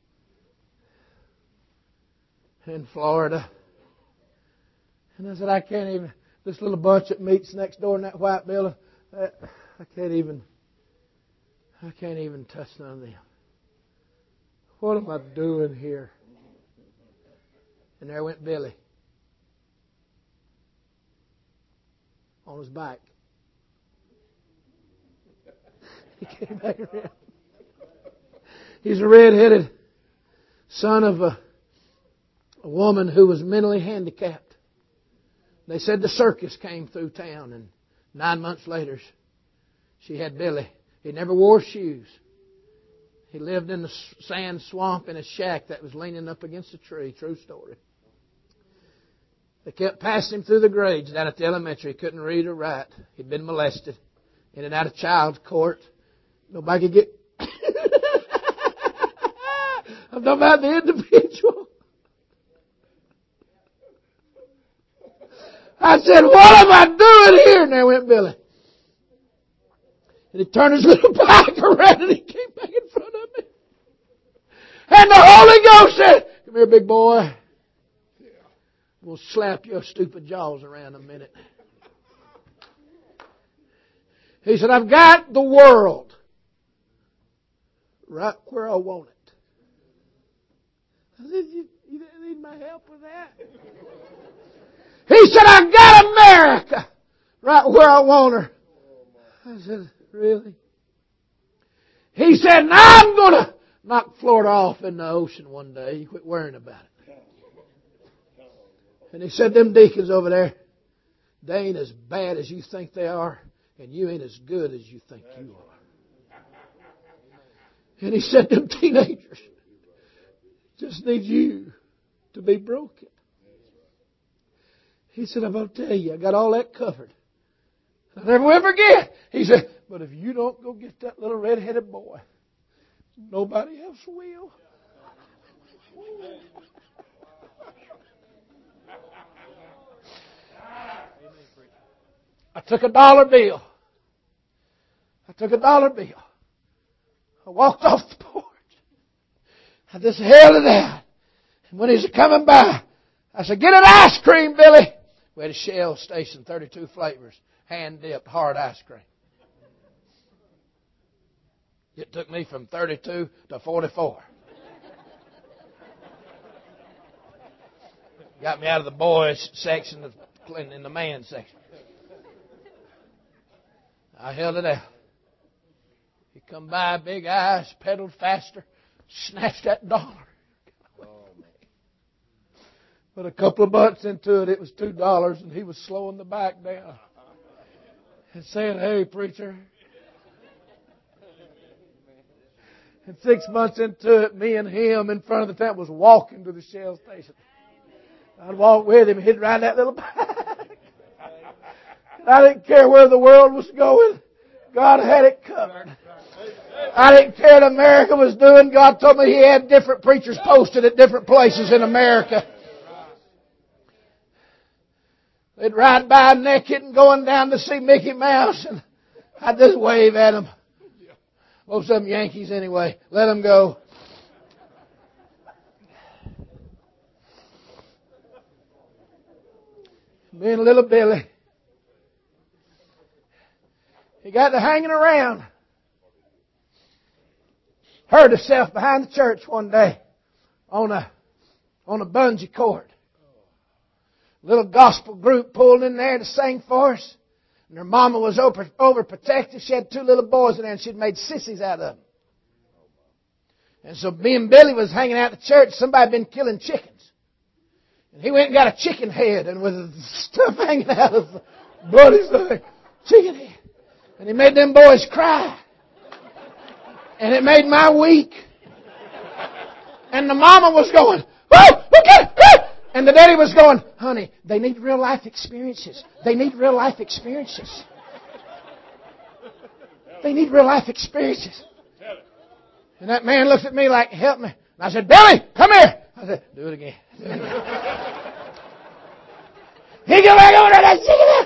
S2: in Florida. And I said, I can't even, this little bunch that meets next door in that white building, I, I can't even, I can't even touch none of them. What am I doing here? And there went Billy on his bike. He came back around. He's a red-headed son of a, a woman who was mentally handicapped. They said the circus came through town, and nine months later, she had Billy. He never wore shoes. He lived in the sand swamp in a shack that was leaning up against a tree. True story. They kept passing him through the grades down at the elementary. He couldn't read or write. He'd been molested. In and out of child court. Nobody could get... I'm talking about the individual. I said, what am I doing here? And there went Billy. And he turned his little bike around and he came back in front of me. And the Holy Ghost said, come here, big boy. We'll slap your stupid jaws around a minute. He said, I've got the world right where I want it. I said, you, you didn't need my help with that? He said, I've got America right where I want her. I said, really? He said, now I'm going to knock Florida off in the ocean one day. You quit worrying about it. And he said, them deacons over there, they ain't as bad as you think they are, and you ain't as good as you think you are. And he said, them teenagers just need you to be broken. He said, I'm going to tell you, I got all that covered. I'll never will forget. He said, but if you don't go get that little red-headed boy, nobody else will. I took a dollar bill. I took a dollar bill. I walked off the porch. I just held it out. And when he was coming by, I said, get an ice cream, Billy. We had a Shell station, thirty-two flavors, hand-dipped hard ice cream. It took me from thirty-two to forty-four. Got me out of the boys section and in the man section. I held it out. He come by, big eyes, pedaled faster, snatched that dollar. But a couple of months into it, it was two dollars, and he was slowing the back down and saying, "Hey, preacher." And six months into it, me and him in front of the tent was walking to the Shell station. I'd walk with him. He'd ride that little bike. I didn't care where the world was going. God had it covered. I didn't care what America was doing. God told me He had different preachers posted at different places in America. They'd ride by naked and going down to see Mickey Mouse, and I'd just wave at them. Most of them Yankees anyway. Let them go. Me and little Billy, he got to hanging around. Heard himself behind the church one day on a on a bungee cord. Little gospel group pulled in there to sing for us. And her mama was over, overprotective. She had two little boys in there and she'd made sissies out of them. And so me and Billy was hanging out at the church. Somebody had been killing chickens. And he went and got a chicken head and with stuff hanging out of the bloody stuff. Chicken head. And he made them boys cry. And it made my week. And the mama was going, "Oh, okay, okay." And the daddy was going, "Honey, they need real life experiences. They need real life experiences. They need real life experiences." And that man looked at me like, "Help me." And I said, "Billy, come here." I said, "Do it again." Do it again. He got back over there, that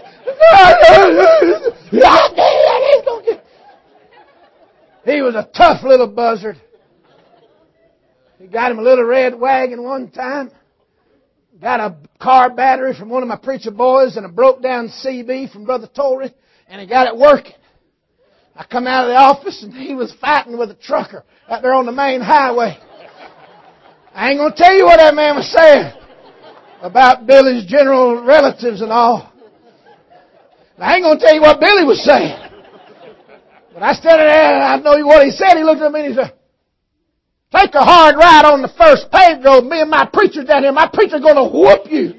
S2: chicken. He was a tough little buzzard. He got him a little red wagon one time. Got a car battery from one of my preacher boys and a broke down C B from Brother Torrey, and he got it working. I come out of the office and he was fighting with a trucker out there on the main highway. I ain't going to tell you what that man was saying about Billy's general relatives and all. I ain't going to tell you what Billy was saying. But I stood there and I know what he said. He looked at me and he said, "Take a hard ride on the first paved road. Me and my preacher down here, my preacher's going to whoop you."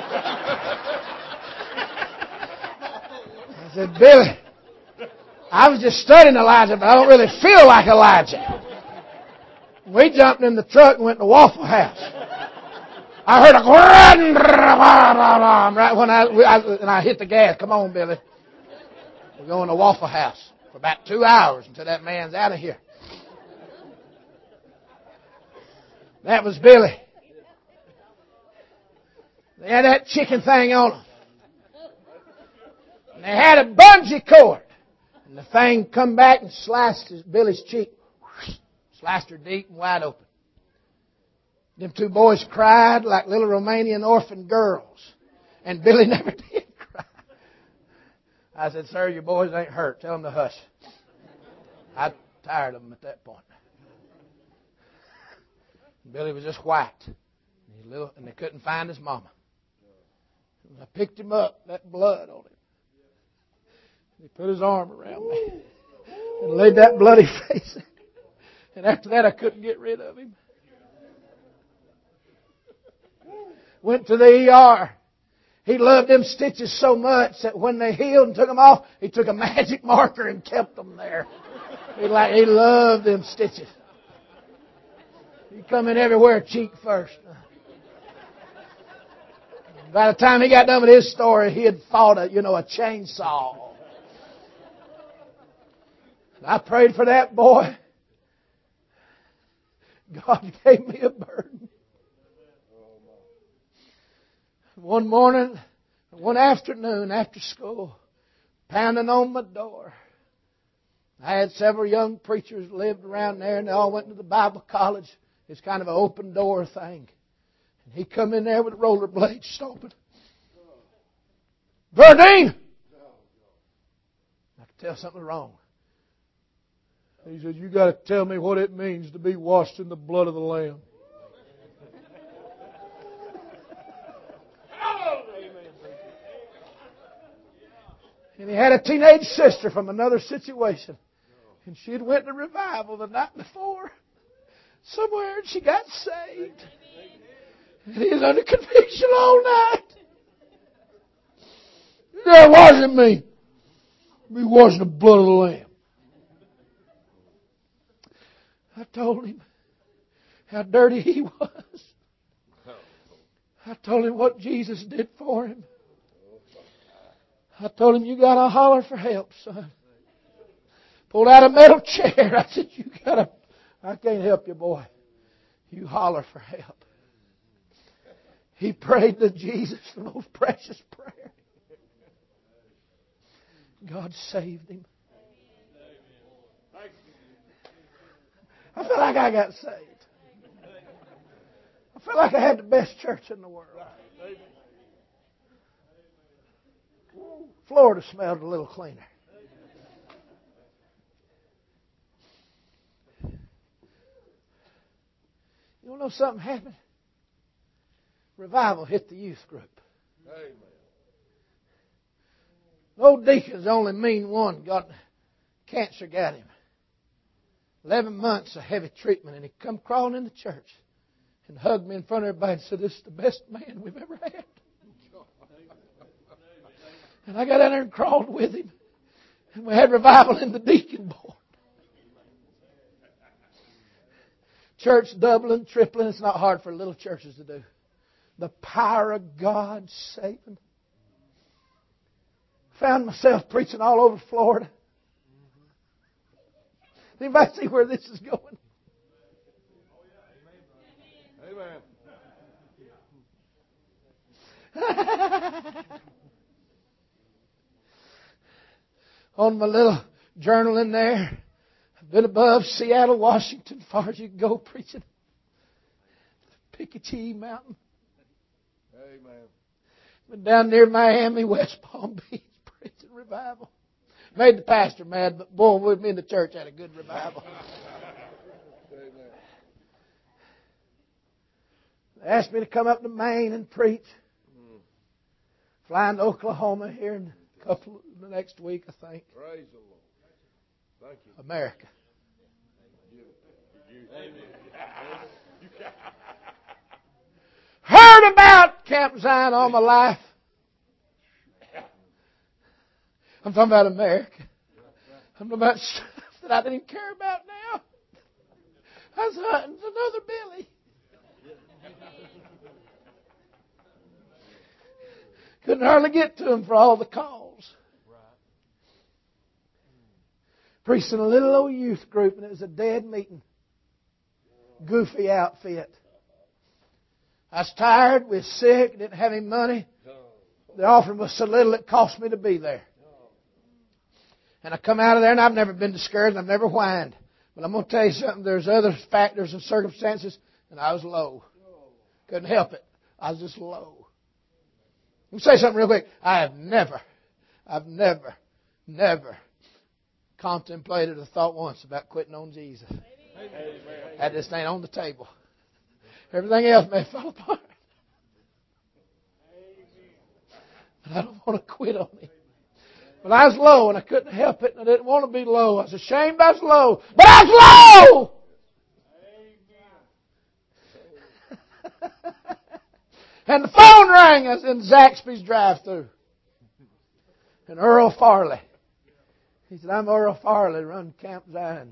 S2: I said, "Billy, I was just studying Elijah, but I don't really feel like Elijah." We jumped in the truck and went to Waffle House. I heard a right when I, I and I hit the gas. "Come on, Billy. We're going to Waffle House for about two hours until that man's out of here." That was Billy. They had that chicken thing on them. And they had a bungee cord. And the thing come back and sliced Billy's cheek. Sliced her deep and wide open. Them two boys cried like little Romanian orphan girls. And Billy never did cry. I said, "Sir, your boys ain't hurt. Tell them to hush." I tired of them at that point. Billy was just white. He's little, and they couldn't find his mama. I picked him up, that blood on him. He put his arm around me and laid that bloody face. And after that, I couldn't get rid of him. Went to the E R. He loved them stitches so much that when they healed and took them off, he took a magic marker and kept them there. He like he loved them stitches. He come in everywhere cheek first. By the time he got done with his story, he had fought a, you know, a chainsaw. I prayed for that boy. God gave me a burden. One morning, one afternoon after school, pounding on my door. I had several young preachers lived around there, and they all went to the Bible college. It's kind of an open door thing. And he come in there with rollerblades stomping. "Verdine!" I could tell something was wrong. He said, "You got to tell me what it means to be washed in the blood of the Lamb." And he had a teenage sister from another situation. And she had went to revival the night before somewhere, and she got saved. And he was under conviction all night. That wasn't me. It wasn't the blood of the Lamb. I told him how dirty he was. I told him what Jesus did for him. I told him, you got to holler for help, son. Pulled out a metal chair. I said, you got to, I can't help you, boy. You holler for help. He prayed to Jesus the most precious prayer. God saved him. I felt like I got saved. I felt like I had the best church in the world. Florida smelled a little cleaner. You want to know something happened? Revival hit the youth group. Amen. The old deacon's only mean one got cancer, got him. Eleven months of heavy treatment, and he come crawling in the church and hugged me in front of everybody and said, "This is the best man we've ever had." And I got down there and crawled with him, and we had revival in the deacon board. Church doubling, tripling. It's not hard for little churches to do. The power of God saving. Found myself preaching all over Florida. Anybody see where this is going? Amen. On my little journal in there, I've been above Seattle, Washington, as far as you can go preaching. Picatee Mountain. Amen. Been down near Miami, West Palm Beach, preaching revival. Made the pastor mad, but boy, with me in the church had a good revival. They asked me to come up to Maine and preach. Flying to Oklahoma here in a couple the next week, I think. Praise the Lord. Thank you. America. Heard about Camp Zion all my life. I'm talking about America. I'm talking about stuff that I didn't even care about now. I was hunting for another Billy. Couldn't hardly get to him for all the calls. Preached in a little old youth group, and it was a dead meeting. Goofy outfit. I was tired, we was sick, didn't have any money. The offering was so little it cost me to be there. And I come out of there, and I've never been discouraged, I've never whined. But I'm going to tell you something, there's other factors and circumstances, and I was low. Couldn't help it. I was just low. Let me say something real quick. I have never, I've never, never contemplated or thought once about quitting on Jesus. Amen. Had this thing on the table. Everything else may fall apart. But I don't want to quit on Him. But I was low and I couldn't help it, and I didn't want to be low. I was ashamed I was low. But I was low! And the phone rang. I was in Zaxby's drive-thru. And Earl Farley. He said, "I'm Earl Farley, run Camp Zion.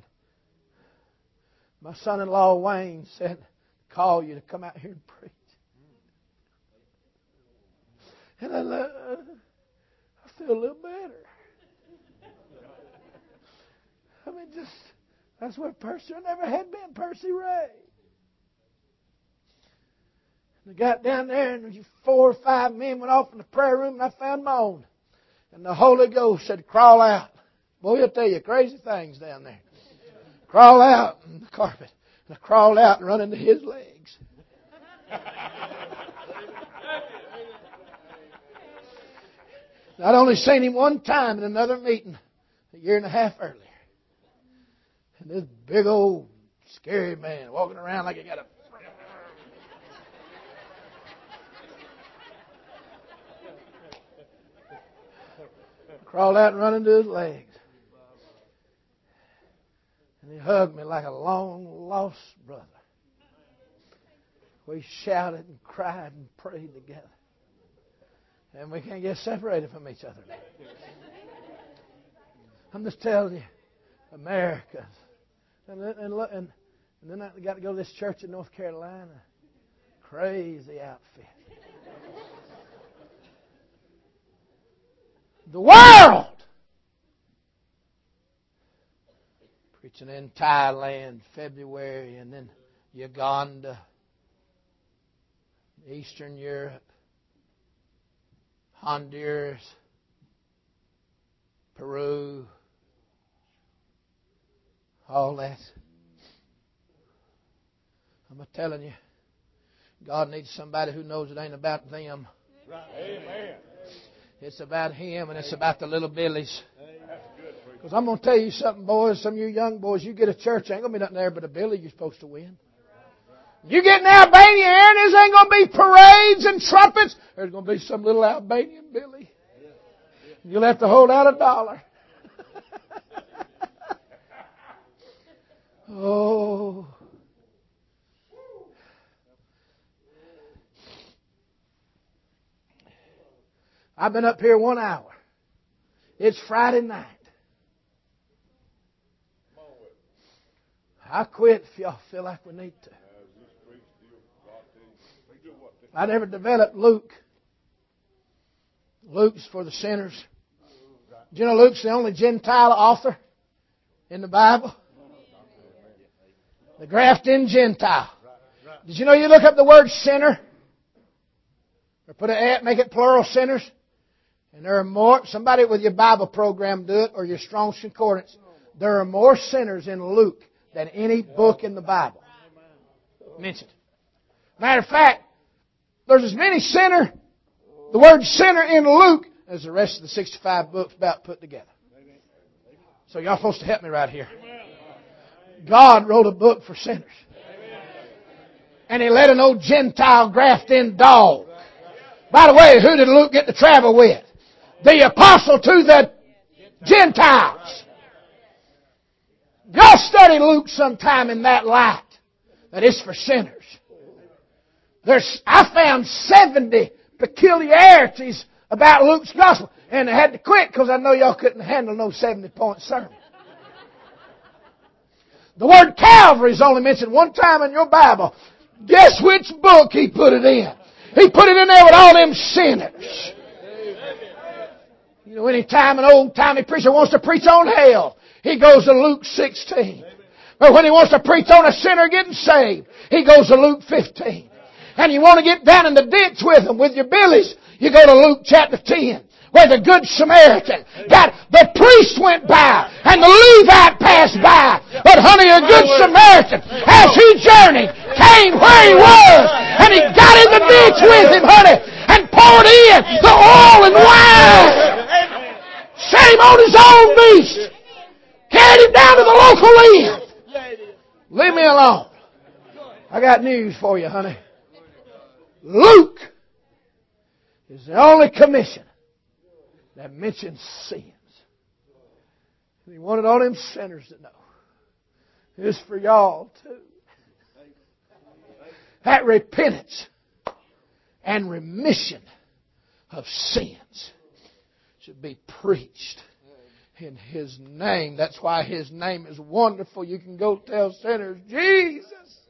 S2: My son-in-law Wayne said to call you to come out here and preach." And I, uh, I feel a little better. I mean, just, that's where Percy, I never had been Percy Ray. And I got down there, and four or five men went off in the prayer room, and I found my own. And the Holy Ghost said, "Crawl out." Boy, he'll tell you crazy things down there. Crawl out on the carpet. And I crawled out and run into his legs. I'd only seen him one time in another meeting a year and a half earlier. And this big old scary man walking around like he got a... Crawled out and run into his legs. hugged me like a long-lost brother. We shouted and cried and prayed together. And we can't get separated from each other now. I'm just telling you, America. And, and, and, and then I got to go to this church in North Carolina. Crazy outfit. The world! Preaching in Thailand, February, and then Uganda, Eastern Europe, Honduras, Peru, all that. I'm telling you, God needs somebody who knows it ain't about them.
S3: Amen.
S2: It's about Him, and it's about the little Billies. Because I'm going to tell you something, boys. Some of you young boys, you get a church, ain't going to be nothing there but a Billy you're supposed to win. You get in Albania, Aaron, there's ain't going to be parades and trumpets. There's going to be some little Albanian Billy. You'll have to hold out a dollar. Oh. I've been up here one hour. It's Friday night. I quit if y'all feel like we need to. I never developed Luke. Luke's for the sinners. Do you know Luke's the only Gentile author in the Bible? The grafted-in Gentile. Did you know you look up the word sinner? Or put an make it plural sinners? And there are more, somebody with your Bible program do it, or your Strong's Concordance. There are more sinners in Luke than any book in the Bible mentioned. Matter of fact, there's as many sinner, the word sinner in Luke, as the rest of the sixty-five books about put together. So y'all supposed to help me right here. God wrote a book for sinners. And He let an old Gentile graft-in dog. By the way, who did Luke get to travel with? The apostle to the Gentiles. Y'all study Luke sometime in that light. That it's for sinners. There's, I found seventy peculiarities about Luke's gospel. And I had to quit because I know y'all couldn't handle no seventy-point sermon. The word Calvary is only mentioned one time in your Bible. Guess which book He put it in? He put it in there with all them sinners. You know, any time an old-timey preacher wants to preach on hell, he goes to Luke sixteen. But when he wants to preach on a sinner getting saved, he goes to Luke fifteen. And you want to get down in the ditch with them, with your billies, you go to Luke chapter ten, where the Good Samaritan got, the priest went by, and the Levite passed by. But honey, a Good Samaritan, as he journeyed, came where he was, and he got in the ditch with him, honey, and poured in the oil and wine. Set him on his own beast. Carried him down to the local inn. Leave me alone. I got news for you, honey. Luke is the only commission that mentions sins. He wanted all them sinners to know. It's for y'all too. That repentance and remission of sins should be preached in His name. That's why His name is wonderful. You can go tell sinners, Jesus.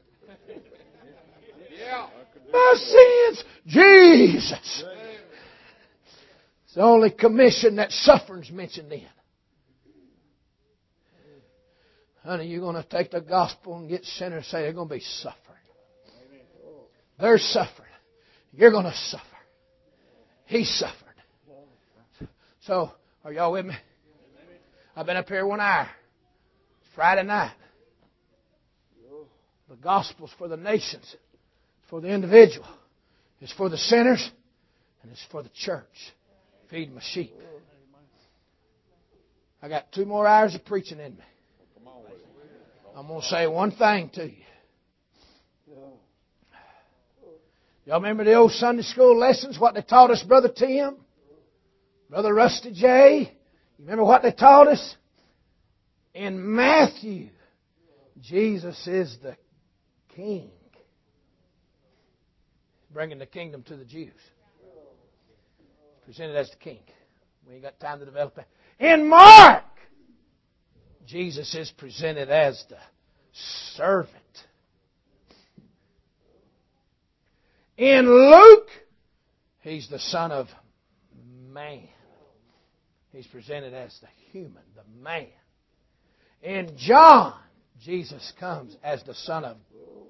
S2: Yeah. My sins, Jesus. It's the only commission that suffering's mentioned in. Honey, you're going to take the gospel and get sinners say they're going to be suffering. They're suffering. You're going to suffer. He suffered. So, are y'all with me? I've been up here one hour. It's Friday night. The gospel's for the nations. It's for the individual. It's for the sinners. And it's for the church. Feed my sheep. I got two more hours of preaching in me. I'm going to say one thing to you. Y'all remember the old Sunday school lessons, what they taught us, Brother Tim? Brother Rusty J? You remember what they taught us? In Matthew Jesus is the King. Bringing the kingdom to the Jews. Presented as the King. We ain't got time to develop that. In Mark, Jesus is presented as the servant. In Luke, He's the Son of Man. He's presented as the human, the man. In John, Jesus comes as the Son of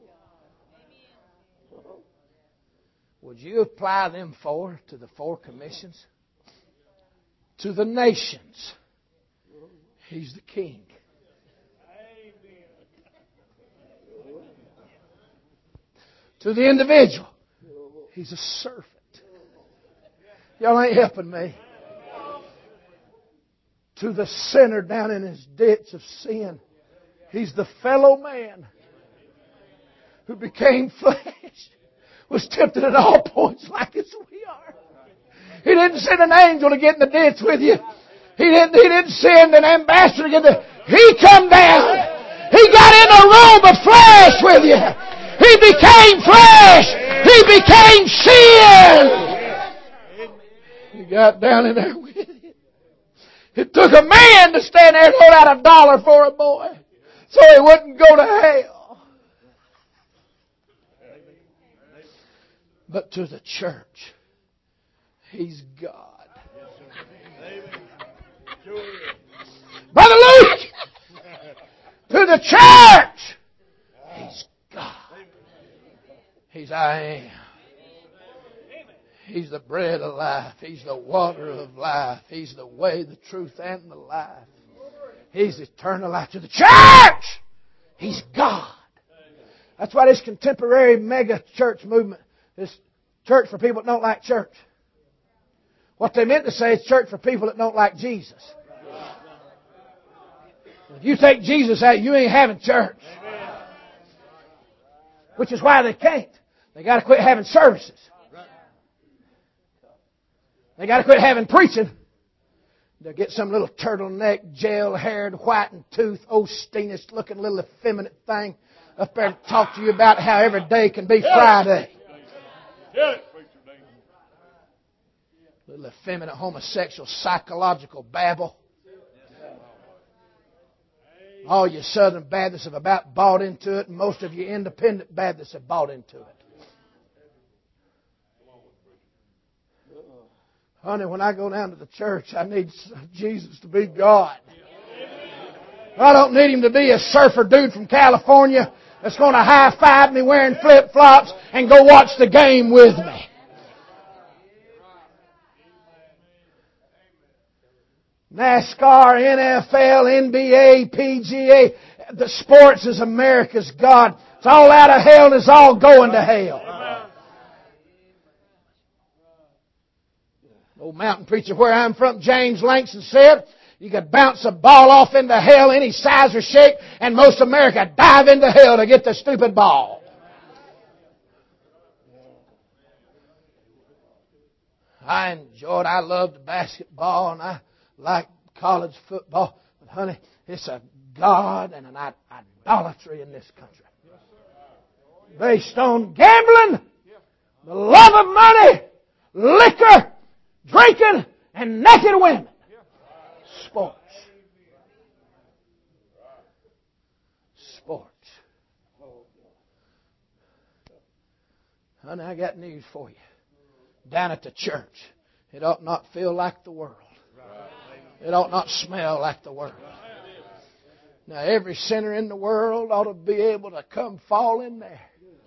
S2: God. Would you apply them four to the four commissions? To the nations, He's the King. To the individual, He's a servant. Y'all ain't helping me. To the sinner down in his ditch of sin, He's the fellow man who became flesh, was tempted at all points like as we are. He didn't send an angel to get in the ditch with you. He didn't, he didn't send an ambassador to get there. He come down. He got in a robe of flesh with you. He became flesh. He became sin. He got down in there with you. It took a man to stand there and hold out a dollar for a boy so he wouldn't go to hell. But to the church, He's God. Brother Luke, to the church, He's God. He's I am. He's the bread of life. He's the water of life. He's the way, the truth, and the life. He's eternal life. To the church, He's God. That's why this contemporary mega church movement, this church for people that don't like church. What they meant to say is church for people that don't like Jesus. If you take Jesus out, you ain't having church. Which is why they can't. They got to quit having services. They got to quit having preaching. They'll get some little turtleneck, gel-haired, whitened tooth, Osteenist looking little effeminate thing up there to talk to you about how every day can be Friday. Little effeminate, homosexual, psychological babble. All you Southern Baptists have about bought into it, and most of you Independent Baptists have bought into it. Honey, when I go down to the church, I need Jesus to be God. I don't need Him to be a surfer dude from California that's going to high-five me wearing flip-flops and go watch the game with me. NASCAR, N F L, N B A, P G A, the sports is America's God. It's all out of hell and it's all going to hell. Old mountain preacher where I'm from, James Langston, said, you could bounce a ball off into hell any size or shape and most of America dive into hell to get the stupid ball. I enjoyed, I loved basketball and I like college football. But honey, it's a God and an idolatry in this country. Based on gambling, the love of money, liquor, drinking, and naked women. Sports. Sports. Honey, I got news for you. Down at the church, it ought not feel like the world. It ought not smell like the world. Now, every sinner in the world ought to be able to come fall in there.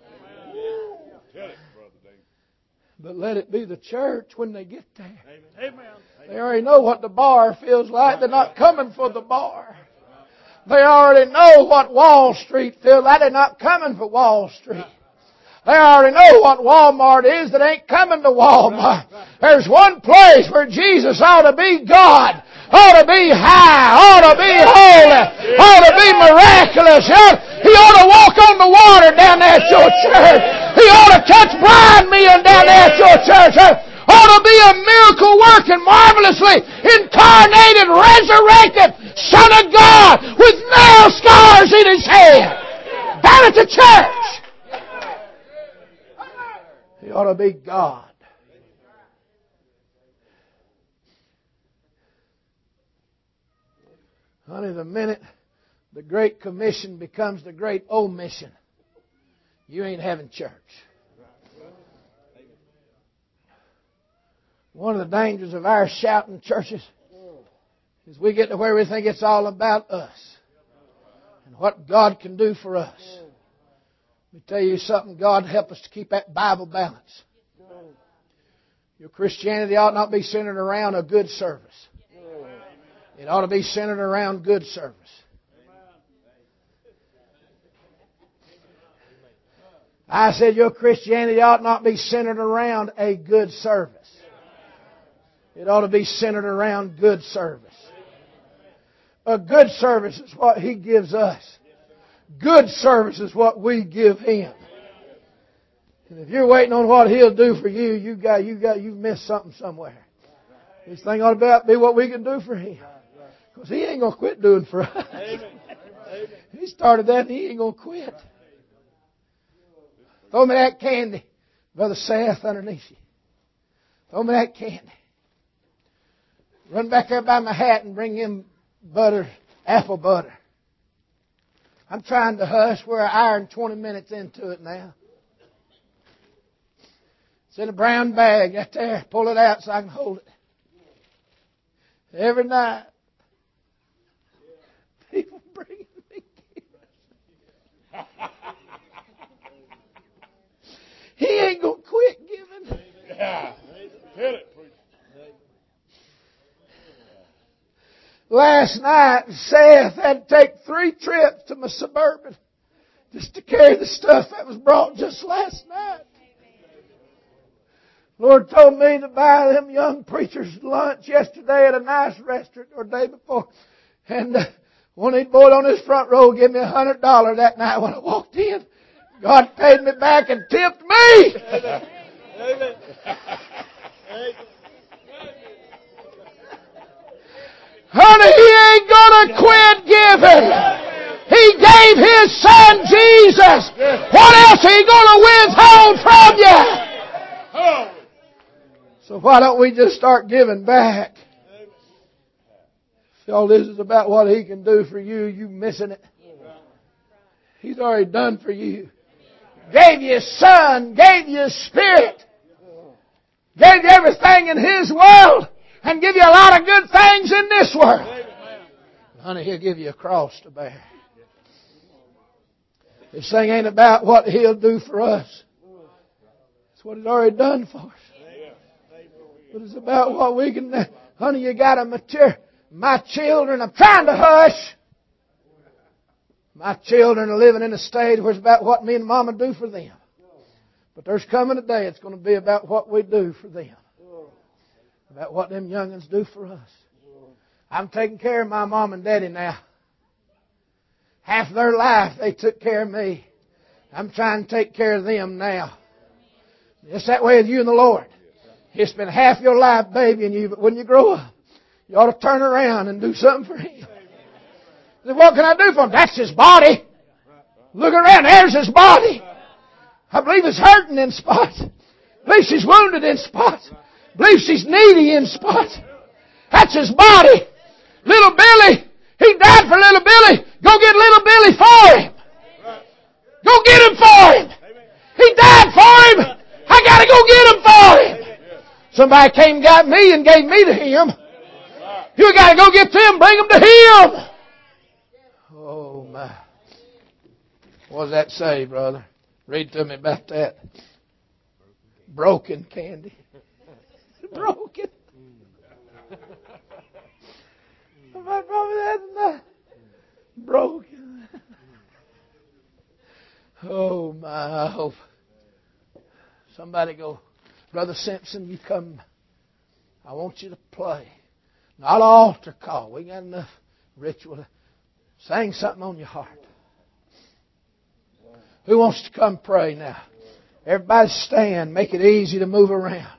S2: But let it be the church when they get there. They already know what the bar feels like. They're not coming for the bar. They already know what Wall Street feels like. They're not coming for Wall Street. They already know what Walmart is that ain't coming to Walmart. There's one place where Jesus ought to be God, ought to be high, ought to be holy, ought to be miraculous. He ought to walk on the water down there at your church. He ought to touch blind men down there at your church. Ought to be a miracle working, marvelously incarnated, resurrected Son of God with nail scars in His head. down at the church. He ought to be God. Honey, the minute the Great Commission becomes the Great Omission, you ain't having church. One of the dangers of our shouting churches is we get to where we think it's all about us and what God can do for us. Let me tell you something. God help us to keep that Bible balance. Your Christianity ought not be centered around a good service. It ought to be centered around good service. I said your Christianity ought not be centered around a good service. It ought to be centered around good service. A good service is what He gives us. Good service is what we give Him. And if you're waiting on what He'll do for you, you got, you got, you've missed something somewhere. This thing ought to be what we can do for Him. Because He ain't going to quit doing for us. He started that and He ain't going to quit. Throw me that candy, Brother Seth, underneath you. Throw me that candy. Run back there by my hat and bring him butter, apple butter. I'm trying to hush. We're an hour and twenty minutes into it now. It's in a brown bag right there. Pull it out so I can hold it. Every night, people bring me gifts. He ain't going to quit giving.
S3: Yeah. Feel it, preacher.
S2: Last night, Seth had to take three trips to my Suburban just to carry the stuff that was brought just last night. Lord told me to buy them young preachers lunch yesterday at a nice restaurant or the day before. And uh, one of these boys on this front row gave me a hundred dollars that night when I walked in. God paid me back and tipped me.
S3: Amen. Amen.
S2: Honey, He ain't gonna quit giving. He gave His Son Jesus. What else He gonna withhold from you? So why don't we just start giving back? If all this is about what He can do for you, you missing it. He's already done for you. Gave you His Son, gave you His Spirit, gave you everything in His world, and give you a lot of good things in this world. Honey, He'll give you a cross to bear. This thing ain't about what He'll do for us. It's what He's already done for us. But it's about what we can... Honey, you got to mature. My children, I'm trying to hush. My children are living in a stage where it's about what me and Mama do for them. But there's coming a day it's going to be about what we do for them. About what them young'uns do for us. I'm taking care of my mom and daddy now. Half their life they took care of me. I'm trying to take care of them now. Just that way with you and the Lord. He'll spend half your life babying you, but when you grow up, you ought to turn around and do something for Him. What can I do for Him? That's His body. Look around, there's His body. I believe it's hurting in spots. I believe she's wounded in spots. I believe she's needy in spots. That's His body. Little Billy, He died for little Billy. Go get little Billy for Him. Go get him for Him. He died for him. I got to go get him for Him. Somebody came and got me and gave me to Him. You got to go get them, bring them to Him. Oh my. What does that say, brother? Read to me about that. Broken candy. Broken. Somebody brought me that tonight. Broken. Oh my. I hope somebody go, Brother Simpson, you come. I want you to play. Not an altar call. We got enough ritual. Sing something on your heart. Who wants to come pray now? Everybody stand. Make it easy to move around.